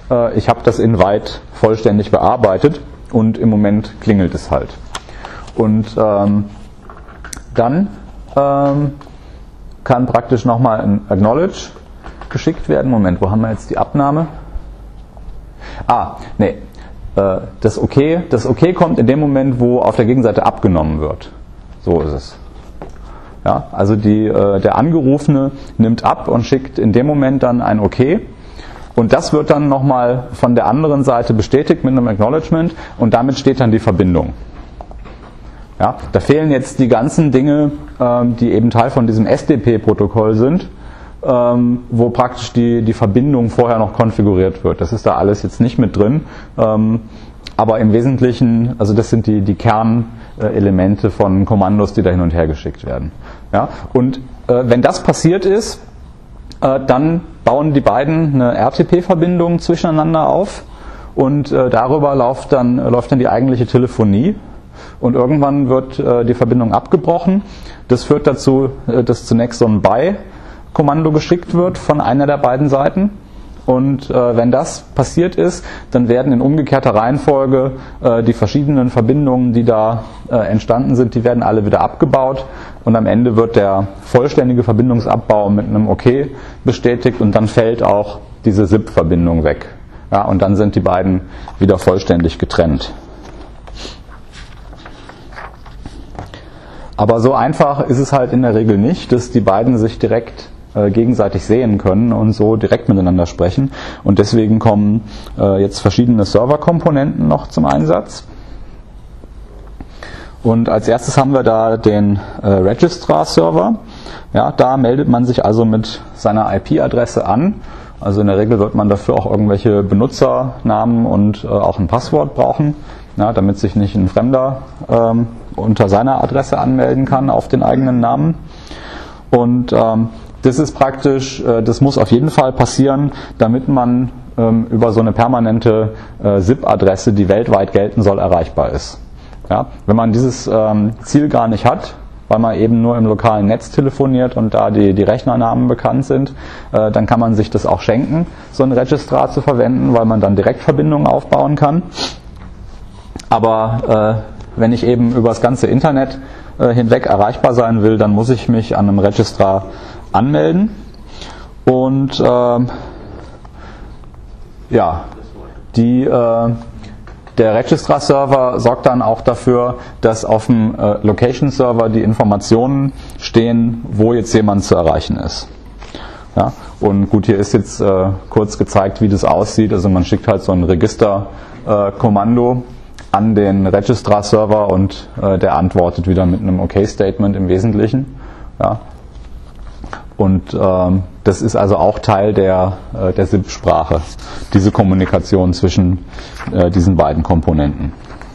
äh, ich habe das Invite vollständig bearbeitet und im Moment klingelt es halt. Und ähm, dann ähm, kann praktisch nochmal ein Acknowledge geschickt werden. Moment, wo haben wir jetzt die Abnahme? Ah, nee. Äh, das OK, das OK kommt in dem Moment, wo auf der Gegenseite abgenommen wird. So ist es. Ja, also die, äh, der Angerufene nimmt ab und schickt in dem Moment dann ein OK. Und das wird dann nochmal von der anderen Seite bestätigt mit einem Acknowledgement und damit steht dann die Verbindung. Ja, da fehlen jetzt die ganzen Dinge, ähm, die eben Teil von diesem S D P-Protokoll sind, ähm, wo praktisch die, die Verbindung vorher noch konfiguriert wird. Das ist da alles jetzt nicht mit drin. Ähm, aber im Wesentlichen, also das sind die, die Kernelemente von Kommandos, die da hin und her geschickt werden. Ja, und äh, wenn das passiert ist, äh, dann bauen die beiden eine R T P-Verbindung zwischeneinander auf und äh, darüber läuft dann, läuft dann die eigentliche Telefonie. Und irgendwann wird äh, die Verbindung abgebrochen. Das führt dazu, äh, dass zunächst so ein Buy-Kommando geschickt wird von einer der beiden Seiten. Und äh, wenn das passiert ist, dann werden in umgekehrter Reihenfolge äh, die verschiedenen Verbindungen, die da äh, entstanden sind, die werden alle wieder abgebaut. Und am Ende wird der vollständige Verbindungsabbau mit einem OK bestätigt und dann fällt auch diese S I P-Verbindung weg. Ja, und dann sind die beiden wieder vollständig getrennt. Aber so einfach ist es halt in der Regel nicht, dass die beiden sich direkt äh, gegenseitig sehen können und so direkt miteinander sprechen. Und deswegen kommen äh, jetzt verschiedene Serverkomponenten noch zum Einsatz. Und als erstes haben wir da den äh, Registrar-Server. Ja, da meldet man sich also mit seiner I P-Adresse an. Also in der Regel wird man dafür auch irgendwelche Benutzernamen und äh, auch ein Passwort brauchen, ja, damit sich nicht ein Fremder ähm, unter seiner Adresse anmelden kann auf den eigenen Namen. Und ähm, das ist praktisch, äh, das muss auf jeden Fall passieren, damit man ähm, über so eine permanente äh, S I P-Adresse, die weltweit gelten soll, erreichbar ist. Ja, wenn man dieses ähm, Ziel gar nicht hat, weil man eben nur im lokalen Netz telefoniert und da die, die Rechnernamen bekannt sind, äh, dann kann man sich das auch schenken, so ein Registrar zu verwenden, weil man dann Direktverbindungen aufbauen kann. Aber äh, wenn ich eben über das ganze Internet äh, hinweg erreichbar sein will, dann muss ich mich an einem Registrar anmelden. Und äh, ja, die, äh, der Registrar-Server sorgt dann auch dafür, dass auf dem äh, Location-Server die Informationen stehen, wo jetzt jemand zu erreichen ist. Ja, und gut, hier ist jetzt äh, kurz gezeigt, wie das aussieht. Also man schickt halt so ein Register-Kommando äh, an den Registrar-Server und äh, der antwortet wieder mit einem OK-Statement im Wesentlichen. Ja. Und ähm, das ist also auch Teil der, äh, der S I P-Sprache, diese Kommunikation zwischen äh, diesen beiden Komponenten.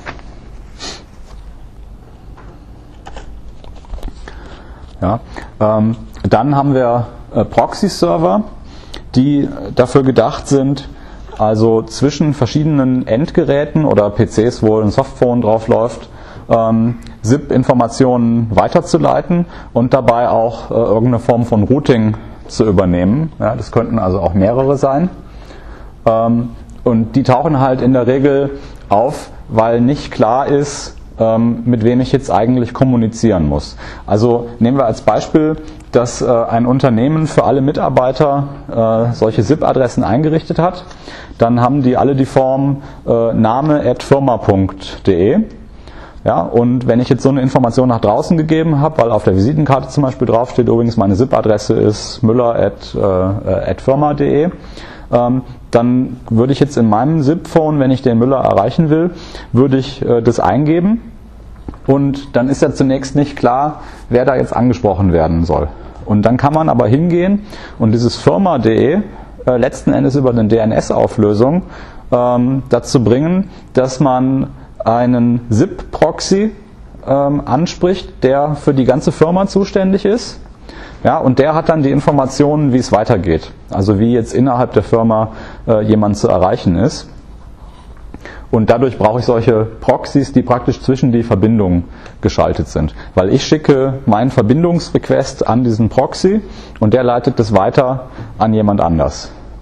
Ja. Ähm, dann haben wir äh, Proxy-Server, die dafür gedacht sind, also zwischen verschiedenen Endgeräten oder P Cs, wo ein Softphone drauf läuft, ähm, S I P-Informationen weiterzuleiten und dabei auch äh, irgendeine Form von Routing zu übernehmen. Ja, das könnten also auch mehrere sein. Ähm, und die tauchen halt in der Regel auf, weil nicht klar ist, ähm, mit wem ich jetzt eigentlich kommunizieren muss. Also nehmen wir als Beispiel, dass äh, ein Unternehmen für alle Mitarbeiter äh, solche S I P-Adressen eingerichtet hat. Dann haben die alle die Form äh, name at firma punkt de. Ja, und wenn ich jetzt so eine Information nach draußen gegeben habe, weil auf der Visitenkarte zum Beispiel draufsteht, übrigens meine S I P-Adresse ist müller at firma punkt de, ähm, dann würde ich jetzt in meinem S I P-Phone, wenn ich den Müller erreichen will, würde ich äh, das eingeben und dann ist ja zunächst nicht klar, wer da jetzt angesprochen werden soll. Und dann kann man aber hingehen und dieses firma punkt de äh, letzten Endes über eine D N S-Auflösung ähm, dazu bringen, dass man einen S I P-Proxy ähm, anspricht, der für die ganze Firma zuständig ist. Ja, und der hat dann die Informationen, wie es weitergeht. Also wie jetzt innerhalb der Firma äh, jemand zu erreichen ist. Und dadurch brauche ich solche Proxys, die praktisch zwischen die Verbindungen geschaltet sind. Weil ich schicke meinen Verbindungsrequest an diesen Proxy und der leitet das weiter an jemand anders.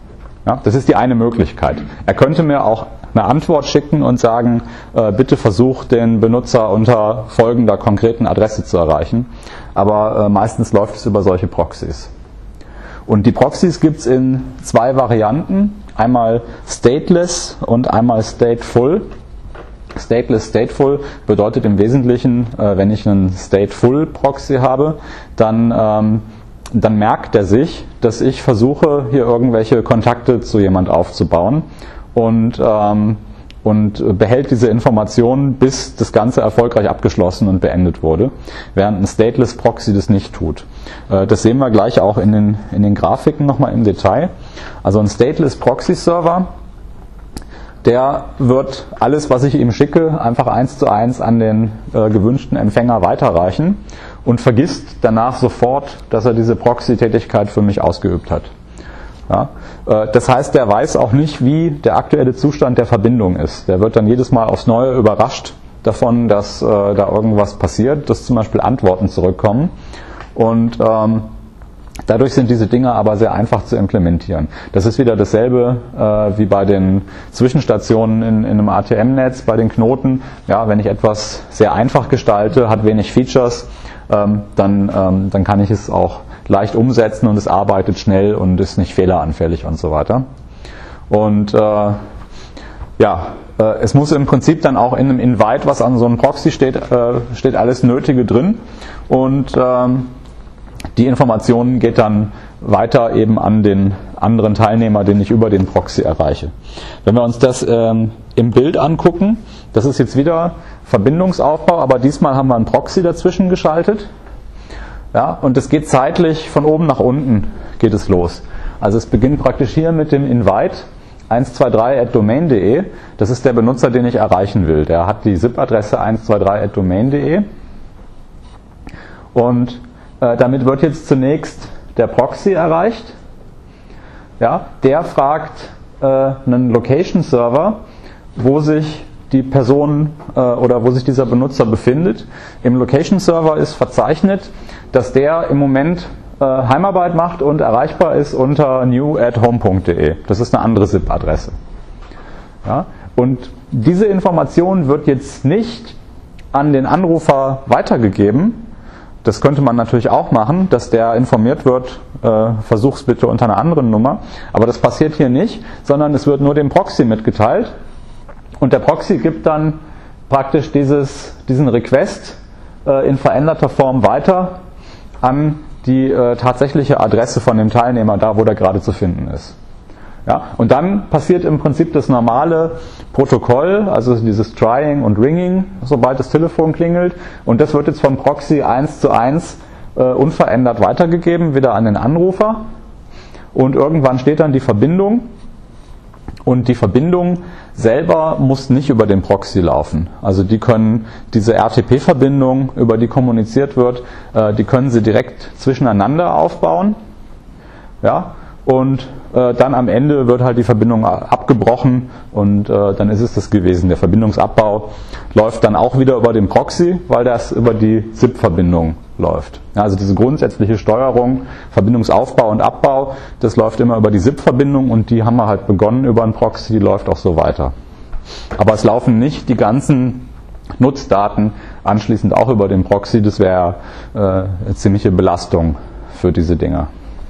Ja, das ist die eine Möglichkeit. Er könnte mir auch eine Antwort schicken und sagen, äh, bitte versuch den Benutzer unter folgender konkreten Adresse zu erreichen. Aber äh, meistens läuft es über solche Proxys. Und die Proxys gibt es in zwei Varianten. Einmal stateless und einmal stateful. Stateless, stateful bedeutet im Wesentlichen, äh, wenn ich einen stateful Proxy habe, dann, ähm, dann merkt er sich, dass ich versuche, hier irgendwelche Kontakte zu jemand aufzubauen und, ähm, und behält diese Informationen, bis das Ganze erfolgreich abgeschlossen und beendet wurde, während ein stateless Proxy das nicht tut. Äh, das sehen wir gleich auch in den, in den Grafiken nochmal im Detail. Also ein stateless Proxy Server, der wird alles, was ich ihm schicke, einfach eins zu eins an den äh, gewünschten Empfänger weiterreichen und vergisst danach sofort, dass er diese Proxy-Tätigkeit für mich ausgeübt hat. Ja? Äh, das heißt, der weiß auch nicht, wie der aktuelle Zustand der Verbindung ist. Der wird dann jedes Mal aufs Neue überrascht davon, dass äh, da irgendwas passiert, dass zum Beispiel Antworten zurückkommen. Und ähm, dadurch sind diese Dinge aber sehr einfach zu implementieren. Das ist wieder dasselbe äh, wie bei den Zwischenstationen in, in einem A T M-Netz, bei den Knoten. Ja, wenn ich etwas sehr einfach gestalte, hat wenig Features, ähm, dann, ähm, dann kann ich es auch leicht umsetzen und es arbeitet schnell und ist nicht fehleranfällig und so weiter. Und äh, ja, äh, es muss im Prinzip dann auch in einem Invite, was an so einem Proxy steht, äh, steht alles Nötige drin und ähm, die Information geht dann weiter eben an den anderen Teilnehmer, den ich über den Proxy erreiche. Wenn wir uns das ähm, im Bild angucken, das ist jetzt wieder Verbindungsaufbau, aber diesmal haben wir einen Proxy dazwischen geschaltet. Ja, und es geht zeitlich von oben nach unten geht es los. Also es beginnt praktisch hier mit dem Invite eins zwei drei at domain punkt de. Das ist der Benutzer, den ich erreichen will. Der hat die S I P-Adresse eins zwei drei at domain punkt de. Und äh, damit wird jetzt zunächst der Proxy erreicht. Ja, der fragt äh, einen Location-Server, wo sich die Person äh, oder wo sich dieser Benutzer befindet. Im Location-Server ist verzeichnet, dass der im Moment äh, Heimarbeit macht und erreichbar ist unter new at home punkt de. Das ist eine andere S I P-Adresse. Ja, und diese Information wird jetzt nicht an den Anrufer weitergegeben. Das könnte man natürlich auch machen, dass der informiert wird, äh, versuch's bitte unter einer anderen Nummer. Aber das passiert hier nicht, sondern es wird nur dem Proxy mitgeteilt. Und der Proxy gibt dann praktisch dieses, diesen Request äh, in veränderter Form weiter an die äh, tatsächliche Adresse von dem Teilnehmer, da wo der gerade zu finden ist. Ja, und dann passiert im Prinzip das normale Protokoll, also dieses Trying und Ringing, sobald das Telefon klingelt. Und das wird jetzt vom Proxy eins zu eins äh, unverändert weitergegeben, wieder an den Anrufer. Und irgendwann steht dann die Verbindung. Und die Verbindung selber muss nicht über den Proxy laufen. Also die können diese R T P-Verbindung, über die kommuniziert wird, äh, die können sie direkt zwischeneinander aufbauen. Ja, und äh, dann am Ende wird halt die Verbindung abgebrochen und äh, dann ist es das gewesen. Der Verbindungsabbau läuft dann auch wieder über den Proxy, weil das über die S I P-Verbindung läuft. Ja, also diese grundsätzliche Steuerung, Verbindungsaufbau und Abbau, das läuft immer über die S I P-Verbindung und die haben wir halt begonnen über einen Proxy, die läuft auch so weiter. Aber es laufen nicht die ganzen Nutzdaten anschließend auch über den Proxy, das wäre äh, eine ziemliche Belastung für diese Dinger.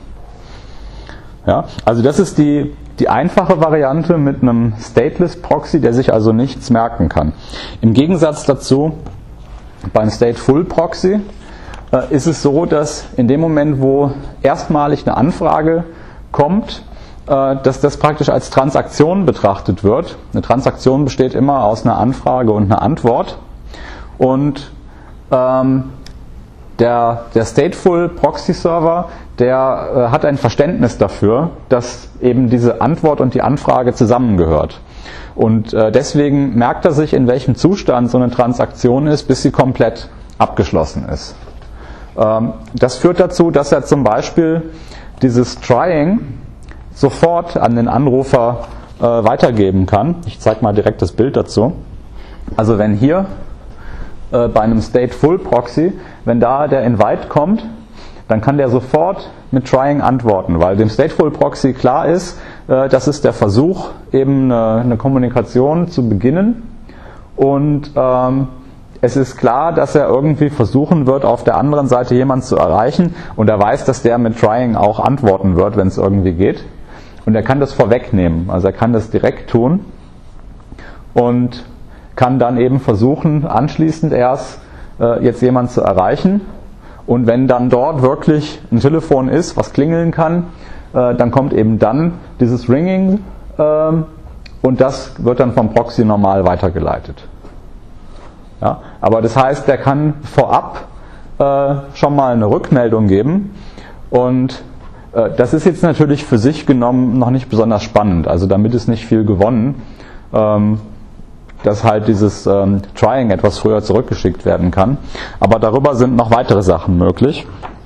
Ja, also das ist die, die einfache Variante mit einem Stateless Proxy, der sich also nichts merken kann. Im Gegensatz dazu, beim Stateful Proxy äh, ist es so, dass in dem Moment, wo erstmalig eine Anfrage kommt, äh, dass das praktisch als Transaktion betrachtet wird. Eine Transaktion besteht immer aus einer Anfrage und einer Antwort. Und ähm, Der, der Stateful Proxy Server, der äh, hat ein Verständnis dafür, dass eben diese Antwort und die Anfrage zusammengehört. Und äh, deswegen merkt er sich, in welchem Zustand so eine Transaktion ist, bis sie komplett abgeschlossen ist. Ähm, das führt dazu, dass er zum Beispiel dieses Trying sofort an den Anrufer äh, weitergeben kann. Ich zeige mal direkt das Bild dazu. Also wenn hier bei einem Stateful Proxy, wenn da der Invite kommt, dann kann der sofort mit Trying antworten, weil dem Stateful Proxy klar ist, Äh, das ist der Versuch, eben eine, eine Kommunikation zu beginnen. Und ähm, es ist klar, dass er irgendwie versuchen wird, auf der anderen Seite jemanden zu erreichen. Und er weiß, dass der mit Trying auch antworten wird, wenn es irgendwie geht. Und er kann das vorwegnehmen. Also er kann das direkt tun. Und kann dann eben versuchen, anschließend erst äh, jetzt jemanden zu erreichen. Und wenn dann dort wirklich ein Telefon ist, was klingeln kann, äh, dann kommt eben dann dieses Ringing äh, und das wird dann vom Proxy normal weitergeleitet. Ja, aber das heißt, der kann vorab äh, schon mal eine Rückmeldung geben und äh, das ist jetzt natürlich für sich genommen noch nicht besonders spannend. Also damit ist nicht viel gewonnen. Ähm, dass halt dieses ähm, Trying etwas früher zurückgeschickt werden kann. Aber darüber sind noch weitere Sachen möglich.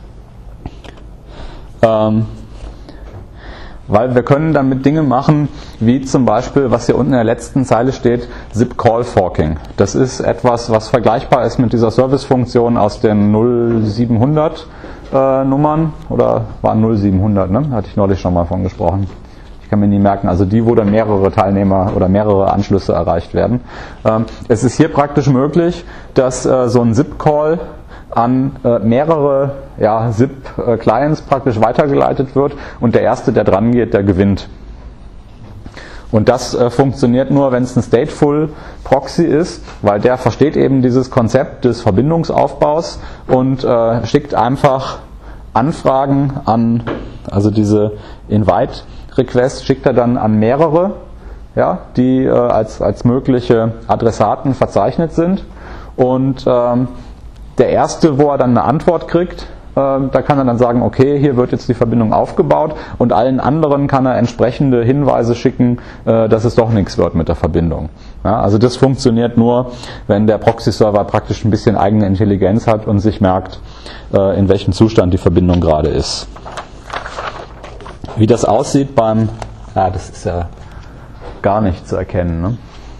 Ähm, weil wir können damit Dinge machen, wie zum Beispiel, was hier unten in der letzten Zeile steht, Zip Call Forking. Das ist etwas, was vergleichbar ist mit dieser Servicefunktion aus den null siebenhundert äh, Nummern. Oder waren null siebenhundert, ne? Hatte ich neulich schon mal von gesprochen. Ich kann mir nie merken, also die, wo dann mehrere Teilnehmer oder mehrere Anschlüsse erreicht werden. Ähm, es ist hier praktisch möglich, dass äh, so ein Zip-Call an äh, mehrere ja, Zip-Clients praktisch weitergeleitet wird und der erste, der dran geht, der gewinnt. Und das äh, funktioniert nur, wenn es ein Stateful Proxy ist, weil der versteht eben dieses Konzept des Verbindungsaufbaus und äh, schickt einfach Anfragen an, also diese Invite Request schickt er dann an mehrere, ja, die äh, als, als mögliche Adressaten verzeichnet sind. Und ähm, der erste, wo er dann eine Antwort kriegt, äh, da kann er dann sagen, okay, hier wird jetzt die Verbindung aufgebaut und allen anderen kann er entsprechende Hinweise schicken, äh, dass es doch nichts wird mit der Verbindung. Ja, also das funktioniert nur, wenn der Proxy-Server praktisch ein bisschen eigene Intelligenz hat und sich merkt, äh, in welchem Zustand die Verbindung gerade ist. Wie das aussieht beim, ja, das ist ja gar nicht zu erkennen, ne?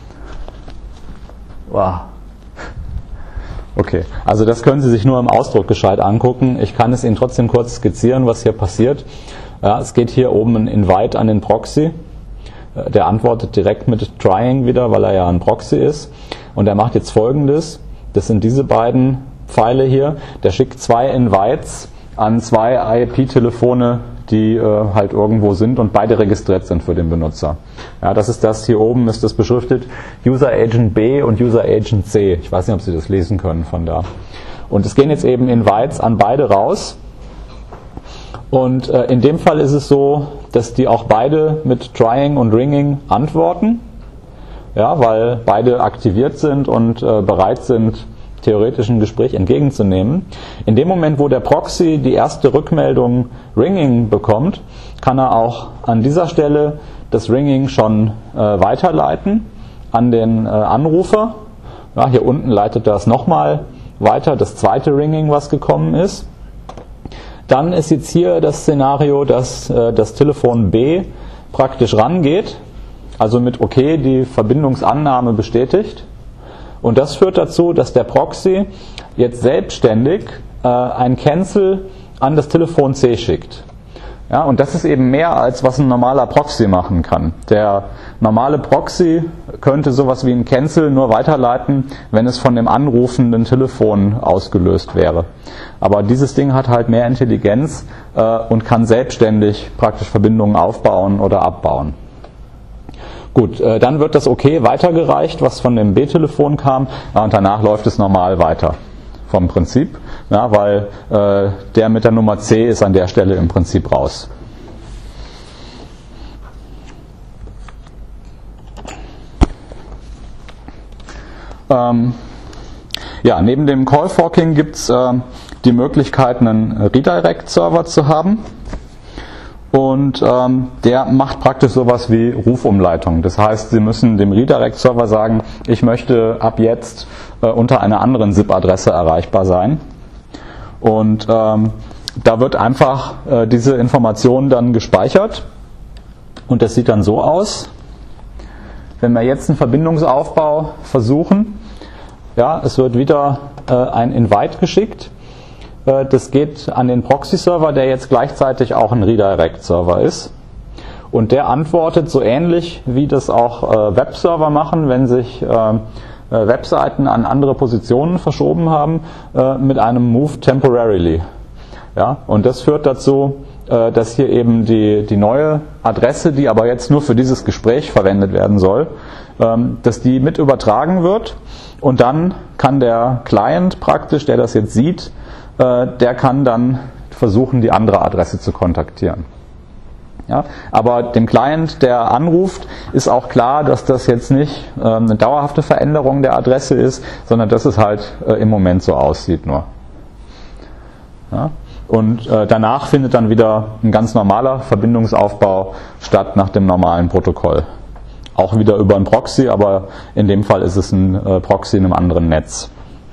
Wow. Okay, also das können Sie sich nur im Ausdruck gescheit angucken. Ich kann es Ihnen trotzdem kurz skizzieren, was hier passiert. Ja, es geht hier oben ein Invite an den Proxy. Der antwortet direkt mit Trying wieder, weil er ja ein Proxy ist. Und er macht jetzt Folgendes. Das sind diese beiden Pfeile hier. Der schickt zwei Invites an zwei I P-Telefone, die äh, halt irgendwo sind und beide registriert sind für den Benutzer. Ja, das ist das, hier oben ist das beschriftet, User Agent B und User Agent C. Ich weiß nicht, ob Sie das lesen können von da. Und es gehen jetzt eben Invites an beide raus. Und äh, in dem Fall ist es so, dass die auch beide mit Trying und Ringing antworten. Ja, weil beide aktiviert sind und äh, bereit sind, theoretisch ein Gespräch entgegenzunehmen. In dem Moment, wo der Proxy die erste Rückmeldung Ringing bekommt, kann er auch an dieser Stelle das Ringing schon äh, weiterleiten an den äh, Anrufer. Ja, hier unten leitet er es nochmal weiter, das zweite Ringing, was gekommen ist. Dann ist jetzt hier das Szenario, dass äh, das Telefon B praktisch rangeht, also mit OK die Verbindungsannahme bestätigt. Und das führt dazu, dass der Proxy jetzt selbstständig äh, ein Cancel an das Telefon C schickt. Ja, und das ist eben mehr, als was ein normaler Proxy machen kann. Der normale Proxy könnte sowas wie ein Cancel nur weiterleiten, wenn es von dem anrufenden Telefon ausgelöst wäre. Aber dieses Ding hat halt mehr Intelligenz äh, und kann selbstständig praktisch Verbindungen aufbauen oder abbauen. Gut, äh, dann wird das OK weitergereicht, was von dem B-Telefon kam, ja, und danach läuft es normal weiter vom Prinzip, ja, weil äh, der mit der Nummer C ist an der Stelle im Prinzip raus. Ähm, ja, neben dem Call Forking gibt es äh, die Möglichkeit, einen Redirect-Server zu haben. Und ähm, der macht praktisch sowas wie Rufumleitung. Das heißt, Sie müssen dem Redirect-Server sagen, ich möchte ab jetzt äh, unter einer anderen S I P-Adresse erreichbar sein. Und ähm, da wird einfach äh, diese Information dann gespeichert. Und das sieht dann so aus. Wenn wir jetzt einen Verbindungsaufbau versuchen, ja, es wird wieder äh, ein Invite geschickt. Das geht an den Proxy-Server, der jetzt gleichzeitig auch ein Redirect-Server ist. und der antwortet so ähnlich, wie das auch äh, Webserver machen, wenn sich äh, Webseiten an andere Positionen verschoben haben, äh, mit einem Move temporarily. Ja, und das führt dazu, äh, dass hier eben die, die neue Adresse, die aber jetzt nur für dieses Gespräch verwendet werden soll, ähm, dass die mit übertragen wird, und dann kann der Client praktisch, der das jetzt sieht, äh, der kann dann versuchen, die andere Adresse zu kontaktieren. Ja, aber dem Client, der anruft, ist auch klar, dass das jetzt nicht äh, eine dauerhafte Veränderung der Adresse ist, sondern dass es halt äh, im Moment so aussieht nur. Ja, und äh, danach findet dann wieder ein ganz normaler Verbindungsaufbau statt nach dem normalen Protokoll. Auch wieder über ein Proxy, aber in dem Fall ist es ein äh, Proxy in einem anderen Netz.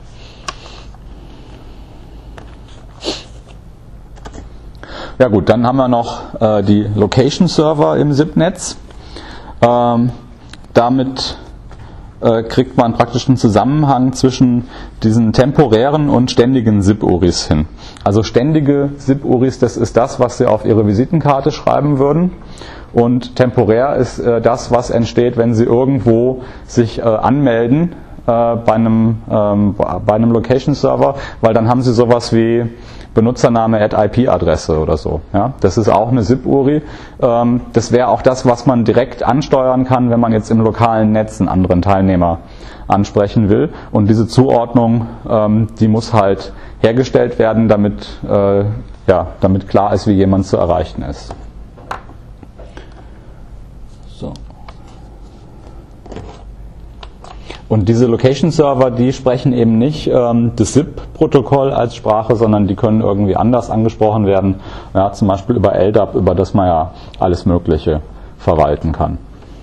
Ja gut, dann haben wir noch äh, die Location Server im S I P-Netz. Ähm, damit äh, kriegt man praktisch einen Zusammenhang zwischen diesen temporären und ständigen S I P-U R Is hin. Also ständige S I P-U R Is, das ist das, was Sie auf Ihre Visitenkarte schreiben würden. Und temporär ist äh, das, was entsteht, wenn Sie irgendwo sich äh, anmelden äh, bei einem, ähm, bei einem Location Server, weil dann haben Sie sowas wie Benutzername at I P-Adresse oder so. Ja, das ist auch eine S I P-U R I. Ähm, das wäre auch das, was man direkt ansteuern kann, wenn man jetzt im lokalen Netz einen anderen Teilnehmer ansprechen will. Und diese Zuordnung, ähm, die muss halt hergestellt werden, damit, äh, ja, damit klar ist, wie jemand zu erreichen ist. So. Und diese Location-Server, die sprechen eben nicht ähm, das S I P-Protokoll als Sprache, sondern die können irgendwie anders angesprochen werden, ja, zum Beispiel über L D A P, über das man ja alles Mögliche verwalten kann.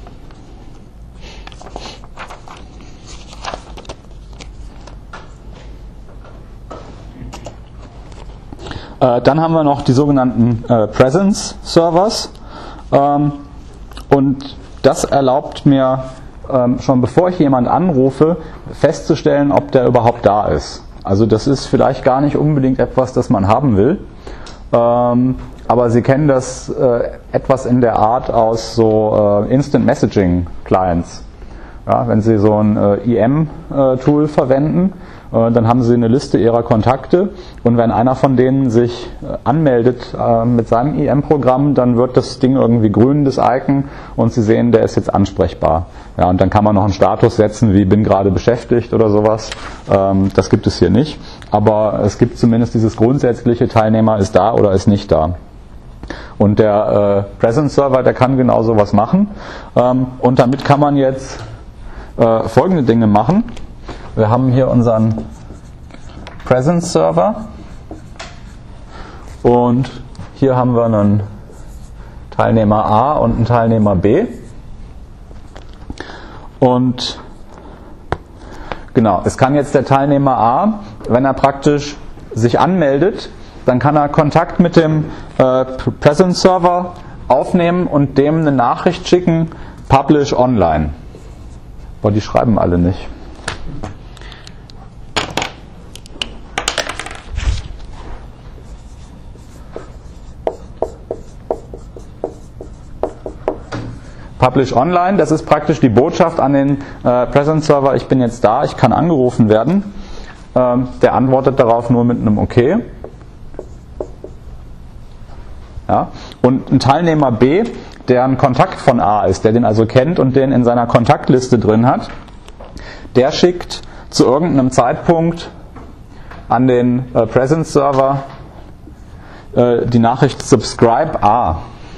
Äh, dann haben wir noch die sogenannten äh, Presence-Servers, ähm, und das erlaubt mir, schon bevor ich jemand anrufe, festzustellen, ob der überhaupt da ist. Also das ist vielleicht gar nicht unbedingt etwas, das man haben will, ähm, aber Sie kennen das äh, etwas in der Art aus so äh, Instant Messaging Clients. Ja, wenn Sie so ein äh, I M-Tool verwenden, äh, dann haben Sie eine Liste Ihrer Kontakte, und wenn einer von denen sich äh, anmeldet äh, mit seinem I M-Programm, dann wird das Ding irgendwie grün, das Icon, und Sie sehen, der ist jetzt ansprechbar. Ja, und dann kann man noch einen Status setzen, wie bin gerade beschäftigt oder sowas. Ähm, das gibt es hier nicht, aber es gibt zumindest dieses grundsätzliche Teilnehmer ist da oder ist nicht da. Und der äh, Presence Server, der kann genau sowas machen, ähm, und damit kann man jetzt äh, folgende Dinge machen. Wir haben hier unseren Presence Server, und hier haben wir einen Teilnehmer A und einen Teilnehmer B. Und genau, es kann jetzt der Teilnehmer A, wenn er praktisch sich anmeldet, dann kann er Kontakt mit dem äh, Presence Server aufnehmen und dem eine Nachricht schicken, Publish Online. Boah, die schreiben alle nicht. Publish Online, das ist praktisch die Botschaft an den äh, Presence Server, ich bin jetzt da, ich kann angerufen werden. Ähm, der antwortet darauf nur mit einem OK. Ja. Und ein Teilnehmer B, der ein Kontakt von A ist, der den also kennt und den in seiner Kontaktliste drin hat, der schickt zu irgendeinem Zeitpunkt an den äh, Presence Server äh, die Nachricht Subscribe A.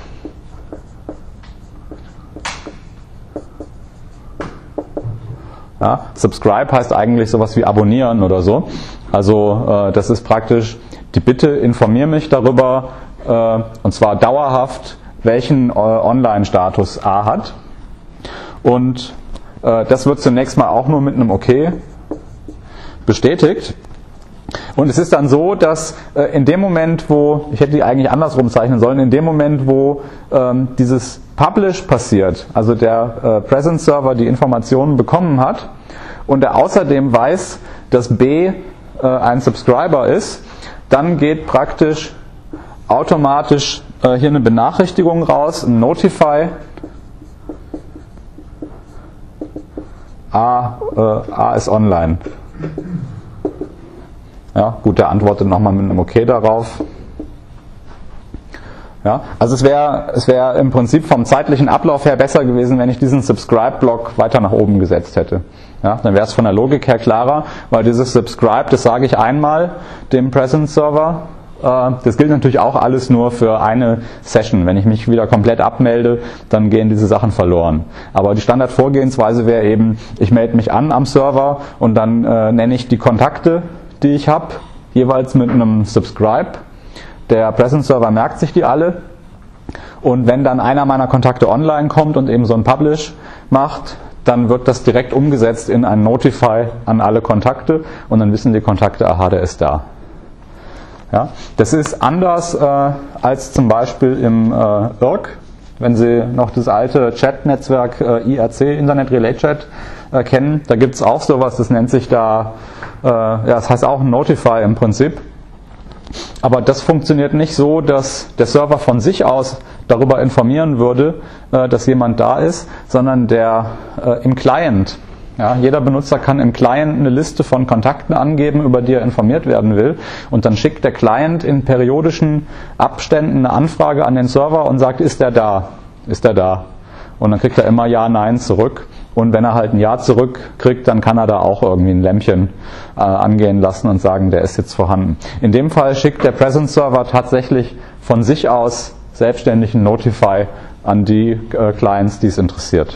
Ja, subscribe heißt eigentlich sowas wie abonnieren oder so. Also äh, das ist praktisch die Bitte, informier mich darüber, äh, und zwar dauerhaft, welchen äh, Online-Status A hat. Und äh, das wird zunächst mal auch nur mit einem OK bestätigt. Und es ist dann so, dass äh, in dem Moment, wo, ich hätte die eigentlich andersrum zeichnen sollen, in dem Moment, wo ähm, dieses Publish passiert, also der äh, Presence Server die Informationen bekommen hat und er außerdem weiß, dass B äh, ein Subscriber ist, dann geht praktisch automatisch äh, hier eine Benachrichtigung raus, ein Notify. A, äh, A ist online. Ja, gut, der antwortet nochmal mit einem OK darauf. Ja, also es wäre es wäre im Prinzip vom zeitlichen Ablauf her besser gewesen, wenn ich diesen Subscribe-Block weiter nach oben gesetzt hätte. Ja, dann wäre es von der Logik her klarer, weil dieses Subscribe, das sage ich einmal dem Presence-Server. Äh, das gilt natürlich auch alles nur für eine Session. Wenn ich mich wieder komplett abmelde, dann gehen diese Sachen verloren. Aber die Standardvorgehensweise wäre eben, ich melde mich an am Server und dann äh, nenne ich die Kontakte, die ich habe, jeweils mit einem Subscribe. Der Presence-Server merkt sich die alle und wenn dann einer meiner Kontakte online kommt und eben so ein Publish macht, dann wird das direkt umgesetzt in ein Notify an alle Kontakte und dann wissen die Kontakte, aha, der ist da. Ja, das ist anders äh, als zum Beispiel im äh, I R C, wenn Sie noch das alte Chat-Netzwerk äh, I R C, Internet Relay Chat, äh, kennen. Da gibt es auch sowas, das nennt sich da, äh, ja, das heißt auch ein Notify im Prinzip. Aber das funktioniert nicht so, dass der Server von sich aus darüber informieren würde, dass jemand da ist, sondern der äh, im Client. Ja, jeder Benutzer kann im Client eine Liste von Kontakten angeben, über die er informiert werden will. Und dann schickt der Client in periodischen Abständen eine Anfrage an den Server und sagt, ist der da? Ist der da? Und dann kriegt er immer Ja, Nein zurück. Und wenn er halt ein Ja zurückkriegt, dann kann er da auch irgendwie ein Lämpchen äh, angehen lassen und sagen, der ist jetzt vorhanden. In dem Fall schickt der Presence-Server tatsächlich von sich aus selbstständig einen Notify an die äh, Clients, die es interessiert.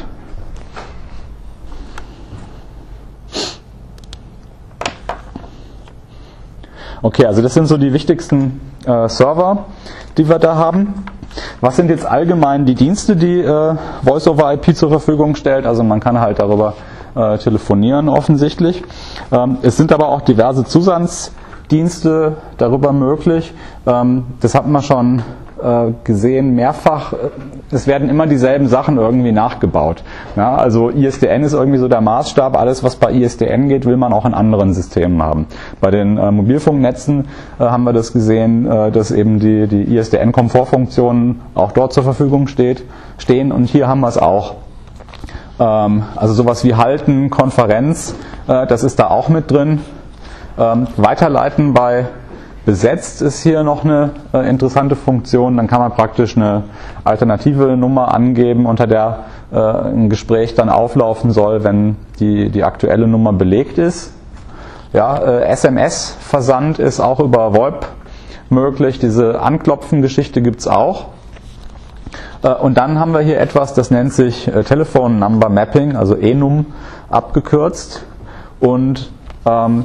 Okay, also das sind so die wichtigsten äh, Server, die wir da haben. Was sind jetzt allgemein die Dienste, die äh, Voice over I P zur Verfügung stellt? Also man kann halt darüber äh, telefonieren offensichtlich. Ähm, es sind aber auch diverse Zusatzdienste darüber möglich. Ähm, das hat man schon äh, gesehen mehrfach. Es werden immer dieselben Sachen irgendwie nachgebaut. Ja, also I S D N ist irgendwie so der Maßstab. Alles, was bei I S D N geht, will man auch in anderen Systemen haben. Bei den äh, Mobilfunknetzen äh, haben wir das gesehen, äh, dass eben die, die I S D N-Komfortfunktionen auch dort zur Verfügung steht, stehen. Und hier haben wir es auch. Ähm, also sowas wie Halten, Konferenz, äh, das ist da auch mit drin. Ähm, weiterleiten bei Besetzt ist hier noch eine äh, interessante Funktion. Dann kann man praktisch eine alternative Nummer angeben, unter der äh, ein Gespräch dann auflaufen soll, wenn die, die aktuelle Nummer belegt ist. Ja, äh, S M S-Versand ist auch über VoIP möglich. Diese Anklopfen-Geschichte gibt es auch. Äh, und dann haben wir hier etwas, das nennt sich äh, Telephone Number Mapping, also E N U M abgekürzt. Und ähm,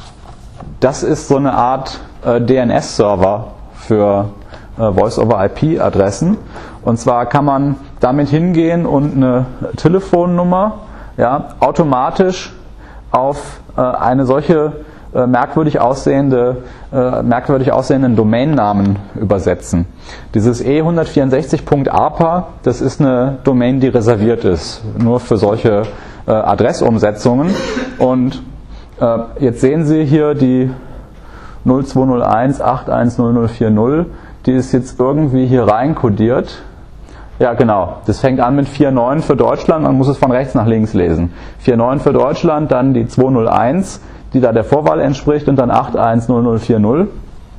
das ist so eine Art D N S-Server für äh, Voice-over-I P-Adressen. Und zwar kann man damit hingehen und eine Telefonnummer ja, automatisch auf äh, eine solche äh, merkwürdig aussehende, äh, merkwürdig aussehenden Domainnamen übersetzen. Dieses E eins vierundsechzig Punkt A P A, das ist eine Domain, die reserviert ist, nur für solche äh, Adressumsetzungen. Und äh, jetzt sehen Sie hier die null zwei null eins acht eins null null vier null, die ist jetzt irgendwie hier rein kodiert. Ja, genau. Das fängt an mit vier neun für Deutschland, man muss es von rechts nach links lesen. vier neun für Deutschland, dann die zwei null eins, die da der Vorwahl entspricht, und dann acht eins null null vier null.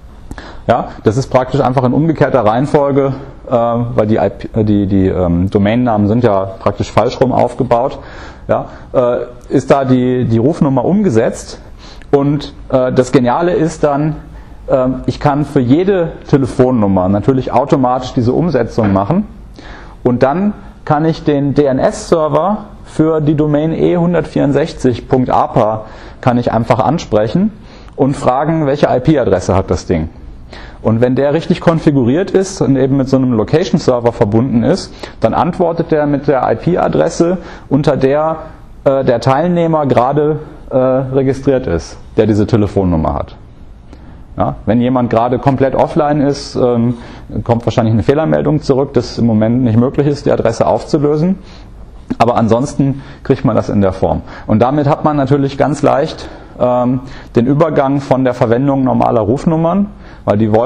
Ja, das ist praktisch einfach in umgekehrter Reihenfolge, äh, weil die, I P, die, die ähm, Domainnamen sind ja praktisch falsch rum aufgebaut. Ja, äh, ist da die, die Rufnummer umgesetzt. Und äh, das Geniale ist dann, äh, ich kann für jede Telefonnummer natürlich automatisch diese Umsetzung machen und dann kann ich den D N S-Server für die Domain E eins vierundsechzig Punkt A P A kann ich einfach ansprechen und fragen, welche I P-Adresse hat das Ding. Und wenn der richtig konfiguriert ist und eben mit so einem Location-Server verbunden ist, dann antwortet der mit der I P-Adresse, unter der äh, der Teilnehmer gerade äh, registriert ist, der diese Telefonnummer hat. Ja, wenn jemand gerade komplett offline ist, ähm, kommt wahrscheinlich eine Fehlermeldung zurück, dass im Moment nicht möglich ist, die Adresse aufzulösen. Aber ansonsten kriegt man das in der Form. Und damit hat man natürlich ganz leicht ähm, den Übergang von der Verwendung normaler Rufnummern, weil die VoIP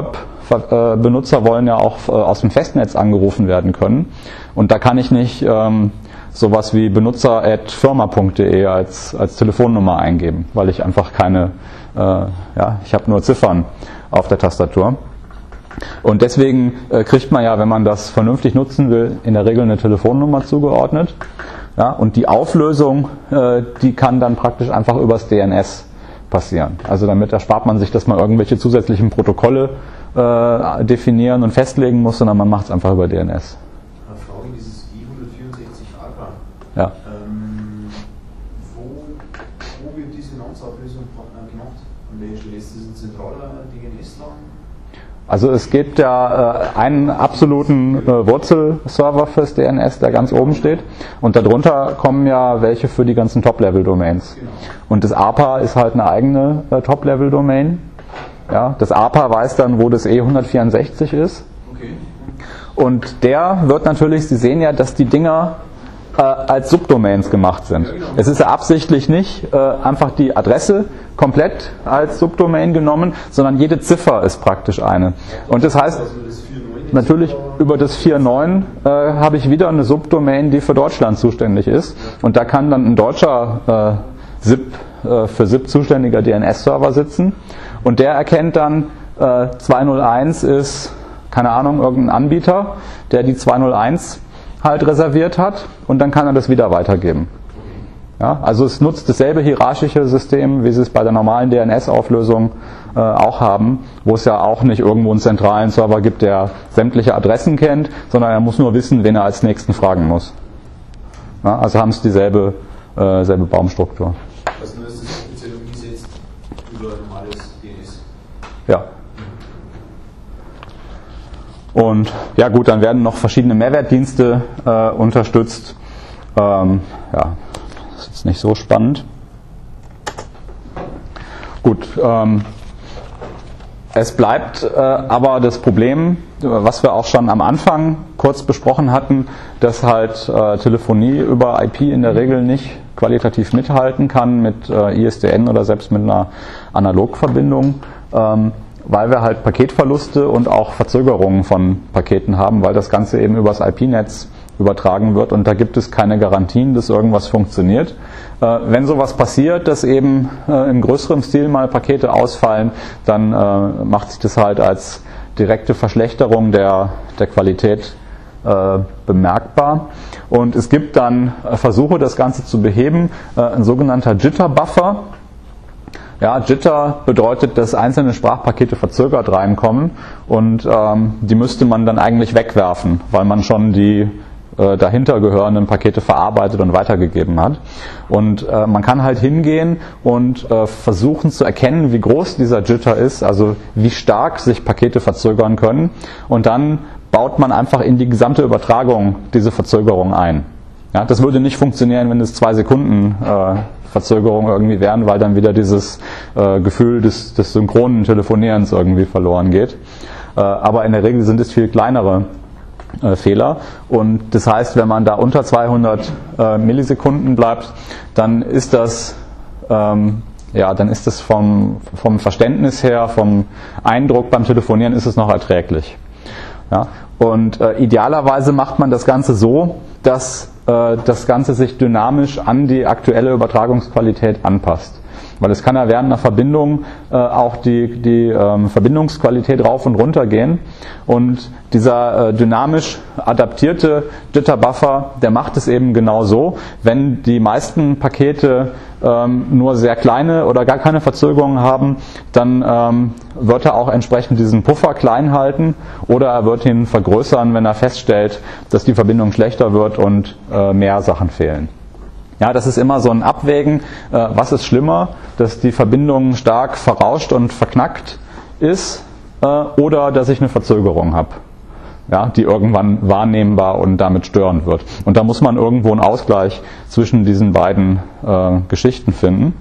äh, Benutzer wollen ja auch äh, aus dem Festnetz angerufen werden können. Und da kann ich nicht ähm, sowas wie benutzer at firma punkt de als, als Telefonnummer eingeben, weil ich einfach keine, äh, ja, ich habe nur Ziffern auf der Tastatur. Und deswegen äh, kriegt man ja, wenn man das vernünftig nutzen will, in der Regel eine Telefonnummer zugeordnet. Ja, und die Auflösung, äh, die kann dann praktisch einfach übers D N S passieren. Also damit erspart man sich, dass man irgendwelche zusätzlichen Protokolle äh, definieren und festlegen muss, sondern man macht es einfach über D N S. Eine Frage, dieses I hundertvierundsechzig ARPA. Ja. Ähm, wo, wo wird diese Namensauflösung gemacht? An welcher Stelle? Ist das ein zentraler D N S-Laden? Also es gibt ja äh, einen absoluten äh, Wurzelserver fürs D N S, der ganz oben steht. Und darunter kommen ja welche für die ganzen Top-Level-Domains. Genau. Und das A P A ist halt eine eigene äh, Top-Level-Domain. Ja, das A P A weiß dann, wo das E hundertvierundsechzig ist. Okay. Und der wird natürlich, Sie sehen ja, dass die Dinger äh, als Subdomains gemacht sind. Ja, genau. Es ist ja absichtlich nicht äh, einfach die Adresse komplett als Subdomain genommen, sondern jede Ziffer ist praktisch eine. Und das heißt, Also das vier neun natürlich über das vier neun äh, habe ich wieder eine Subdomain, die für Deutschland zuständig ist. Und da kann dann ein deutscher äh, S I P, äh, für S I P zuständiger D N S-Server sitzen. Und der erkennt dann, äh, zweihunderteins ist, keine Ahnung, irgendein Anbieter, der die zweihunderteins halt reserviert hat. Und dann kann er das wieder weitergeben. Ja, also es nutzt dasselbe hierarchische System, wie Sie es bei der normalen D N S-Auflösung äh, auch haben, wo es ja auch nicht irgendwo einen zentralen Server gibt, der sämtliche Adressen kennt, sondern er muss nur wissen, wen er als nächsten fragen muss. Ja, also haben es dieselbe äh, selbe Baumstruktur. Also nur ist das offiziell umgesetzt über normales D N S. Ja. Und ja gut, dann werden noch verschiedene Mehrwertdienste äh, unterstützt. Ähm, ja. Das ist jetzt nicht so spannend. Gut, ähm, es bleibt äh, aber das Problem, was wir auch schon am Anfang kurz besprochen hatten, dass halt äh, Telefonie über I P in der Regel nicht qualitativ mithalten kann mit äh, I S D N oder selbst mit einer Analogverbindung, ähm, weil wir halt Paketverluste und auch Verzögerungen von Paketen haben, weil das Ganze eben übers I P-Netz übertragen wird und da gibt es keine Garantien, dass irgendwas funktioniert. Äh, wenn sowas passiert, dass eben äh, im größeren Stil mal Pakete ausfallen, dann äh, macht sich das halt als direkte Verschlechterung der, der Qualität äh, bemerkbar. Und es gibt dann äh, Versuche, das Ganze zu beheben, äh, ein sogenannter Jitter-Buffer. Ja, Jitter bedeutet, dass einzelne Sprachpakete verzögert reinkommen und ähm, die müsste man dann eigentlich wegwerfen, weil man schon die äh, dahinter gehörenden Pakete verarbeitet und weitergegeben hat. Und äh, man kann halt hingehen und äh, versuchen zu erkennen, wie groß dieser Jitter ist, also wie stark sich Pakete verzögern können. Und dann baut man einfach in die gesamte Übertragung diese Verzögerung ein. Ja, das würde nicht funktionieren, wenn es zwei Sekunden äh, Verzögerung irgendwie wären, weil dann wieder dieses äh, Gefühl des, des synchronen Telefonierens irgendwie verloren geht. Äh, aber in der Regel sind es viel kleinere äh, Fehler. Und das heißt, wenn man da unter zweihundert äh, Millisekunden bleibt, dann ist das ähm, ja, dann ist das vom, vom Verständnis her, vom Eindruck beim Telefonieren ist es noch erträglich. Ja, und äh, idealerweise macht man das Ganze so, dass äh, das Ganze sich dynamisch an die aktuelle Übertragungsqualität anpasst. Weil es kann ja während einer Verbindung äh, auch die, die ähm, Verbindungsqualität rauf und runter gehen. Und dieser äh, dynamisch adaptierte Jitter-Buffer, der macht es eben genau so. Wenn die meisten Pakete ähm, nur sehr kleine oder gar keine Verzögerungen haben, dann ähm, wird er auch entsprechend diesen Puffer klein halten oder er wird ihn vergrößern, wenn er feststellt, dass die Verbindung schlechter wird und äh, mehr Sachen fehlen. Ja, das ist immer so ein Abwägen, äh, was ist schlimmer, dass die Verbindung stark verrauscht und verknackt ist äh, oder dass ich eine Verzögerung habe, ja, die irgendwann wahrnehmbar und damit störend wird. Und da muss man irgendwo einen Ausgleich zwischen diesen beiden äh, Geschichten finden.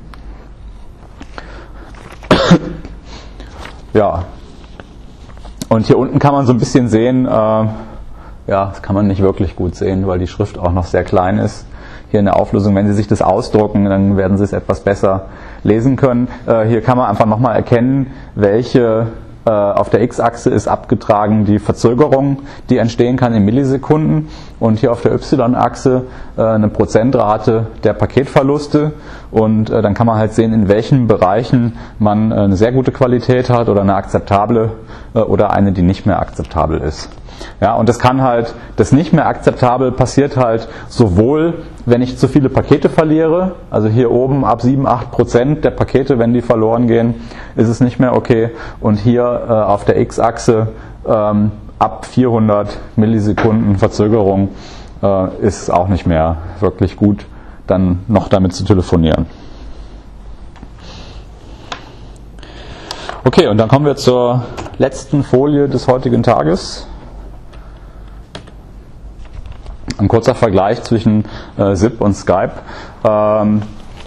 Ja, und hier unten kann man so ein bisschen sehen, äh, ja, das kann man nicht wirklich gut sehen, weil die Schrift auch noch sehr klein ist. Hier in der Auflösung, wenn Sie sich das ausdrucken, dann werden Sie es etwas besser lesen können. Äh, hier kann man einfach nochmal erkennen, welche äh, auf der X-Achse ist abgetragen die Verzögerung, die entstehen kann in Millisekunden, und hier auf der Y-Achse äh, eine Prozentrate der Paketverluste, und äh, dann kann man halt sehen, in welchen Bereichen man äh, eine sehr gute Qualität hat oder eine akzeptable äh, oder eine, die nicht mehr akzeptabel ist. Ja, und das kann halt, das nicht mehr akzeptabel passiert halt sowohl, wenn ich zu viele Pakete verliere, also hier oben ab sieben, acht Prozent der Pakete, wenn die verloren gehen, ist es nicht mehr okay, und hier äh, auf der X-Achse ähm, ab vierhundert Millisekunden Verzögerung äh, ist auch nicht mehr wirklich gut, dann noch damit zu telefonieren. Okay, und dann kommen wir zur letzten Folie des heutigen Tages. Ein kurzer Vergleich zwischen äh, S I P und Skype. Ähm,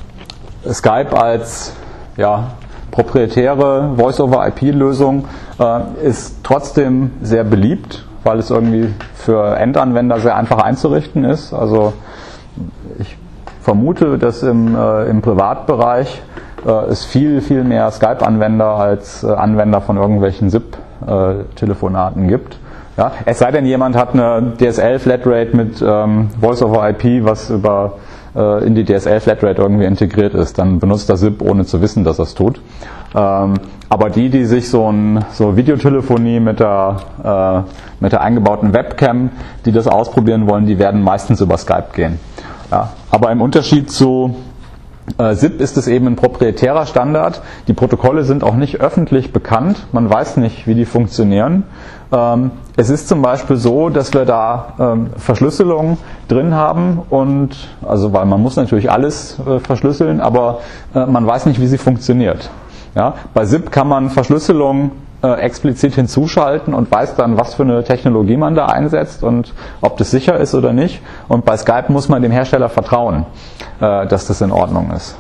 Skype als ja, proprietäre Voice-over-I P-Lösung äh, ist trotzdem sehr beliebt, weil es irgendwie für Endanwender sehr einfach einzurichten ist. Also ich vermute, dass im, äh, im Privatbereich äh, es viel, viel mehr Skype-Anwender als äh, Anwender von irgendwelchen S I P-Telefonaten gibt. Ja, es sei denn, jemand hat eine D S L-Flatrate mit ähm, Voice-over-I P, was über, äh, in die D S L-Flatrate irgendwie integriert ist. Dann benutzt er S I P, ohne zu wissen, dass er es tut. Ähm, aber die, die sich so ein so Videotelefonie mit der, äh, mit der eingebauten Webcam, die das ausprobieren wollen, die werden meistens über Skype gehen. Ja, aber im Unterschied zu äh, S I P ist es eben ein proprietärer Standard. Die Protokolle sind auch nicht öffentlich bekannt. Man weiß nicht, wie die funktionieren. Ähm, es ist zum Beispiel so, dass wir da ähm, Verschlüsselung drin haben, und also weil man muss natürlich alles äh, verschlüsseln, aber äh, man weiß nicht, wie sie funktioniert. Ja? Bei S I P kann man Verschlüsselung äh, explizit hinzuschalten und weiß dann, was für eine Technologie man da einsetzt und ob das sicher ist oder nicht. Und bei Skype muss man dem Hersteller vertrauen, äh, dass das in Ordnung ist.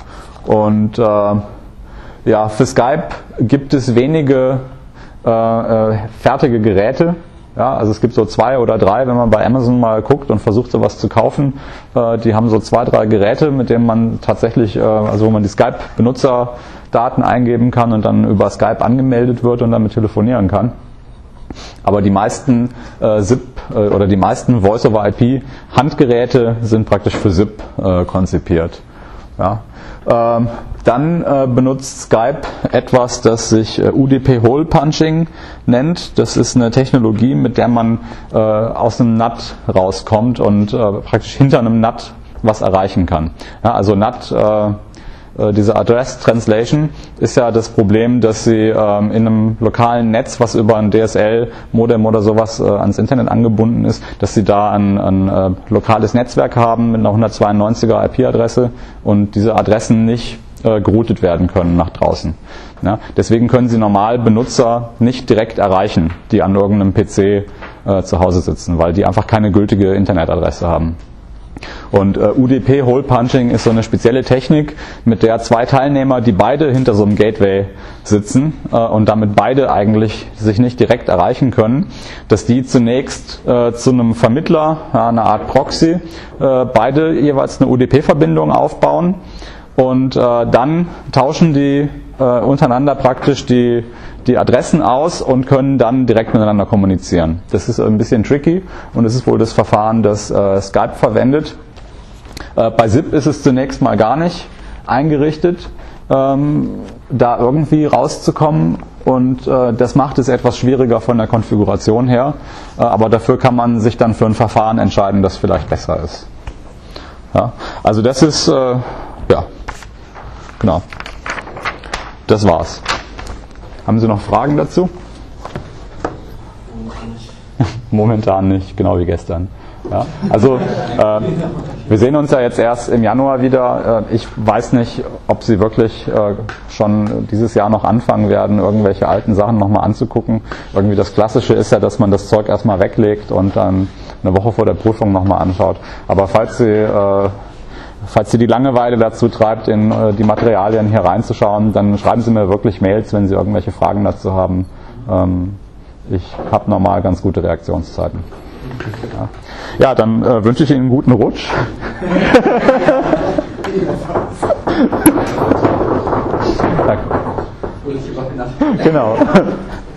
Und äh, ja, für Skype gibt es wenige Äh, äh, fertige Geräte. Ja, also es gibt so zwei oder drei, wenn man bei Amazon mal guckt und versucht, sowas zu kaufen. Äh, die haben so zwei, drei Geräte, mit denen man tatsächlich, äh, also wo man die Skype-Benutzerdaten eingeben kann und dann über Skype angemeldet wird und damit telefonieren kann. Aber die meisten äh, S I P äh, oder die meisten Voice-over-I P-Handgeräte sind praktisch für S I P äh, konzipiert. Ja. Ähm, dann äh, benutzt Skype etwas, das sich äh, U D P Hole Punching nennt. Das ist eine Technologie, mit der man äh, aus einem N A T rauskommt und äh, praktisch hinter einem N A T was erreichen kann. Ja, also N A T, äh, äh, diese Address Translation, ist ja das Problem, dass sie ähm, in einem lokalen Netz, was über ein D S L-Modem oder sowas äh, ans Internet angebunden ist, dass sie da ein, ein äh, lokales Netzwerk haben mit einer hundertzweiundneunziger I P-Adresse und diese Adressen nicht äh, geroutet werden können nach draußen. Ja, deswegen können sie normal Benutzer nicht direkt erreichen, die an irgendeinem P C äh, zu Hause sitzen, weil die einfach keine gültige Internetadresse haben. Und äh, U D P Hole Punching ist so eine spezielle Technik, mit der zwei Teilnehmer, die beide hinter so einem Gateway sitzen äh, und damit beide eigentlich sich nicht direkt erreichen können, dass die zunächst äh, zu einem Vermittler, ja, eine Art Proxy, äh, beide jeweils eine U D P-Verbindung aufbauen, und äh, dann tauschen die äh, untereinander praktisch die die Adressen aus und können dann direkt miteinander kommunizieren. Das ist ein bisschen tricky, und es ist wohl das Verfahren, das äh, Skype verwendet. Äh, bei S I P ist es zunächst mal gar nicht eingerichtet, ähm, da irgendwie rauszukommen, und äh, das macht es etwas schwieriger von der Konfiguration her, äh, aber dafür kann man sich dann für ein Verfahren entscheiden, das vielleicht besser ist. Ja, also das ist, äh, ja, genau, das war's. Haben Sie noch Fragen dazu? Momentan nicht, genau wie gestern. Ja, also äh, wir sehen uns ja jetzt erst im Januar wieder. Äh, ich weiß nicht, ob Sie wirklich äh, schon dieses Jahr noch anfangen werden, irgendwelche alten Sachen nochmal anzugucken. Irgendwie das Klassische ist ja, dass man das Zeug erstmal weglegt und dann eine Woche vor der Prüfung nochmal anschaut. Aber falls Sie äh, Falls Sie die Langeweile dazu treibt, in äh, die Materialien hier reinzuschauen, dann schreiben Sie mir wirklich Mails, wenn Sie irgendwelche Fragen dazu haben. Ähm, ich habe normal ganz gute Reaktionszeiten. Ja, ja, dann äh, wünsche ich Ihnen einen guten Rutsch. Danke. Genau.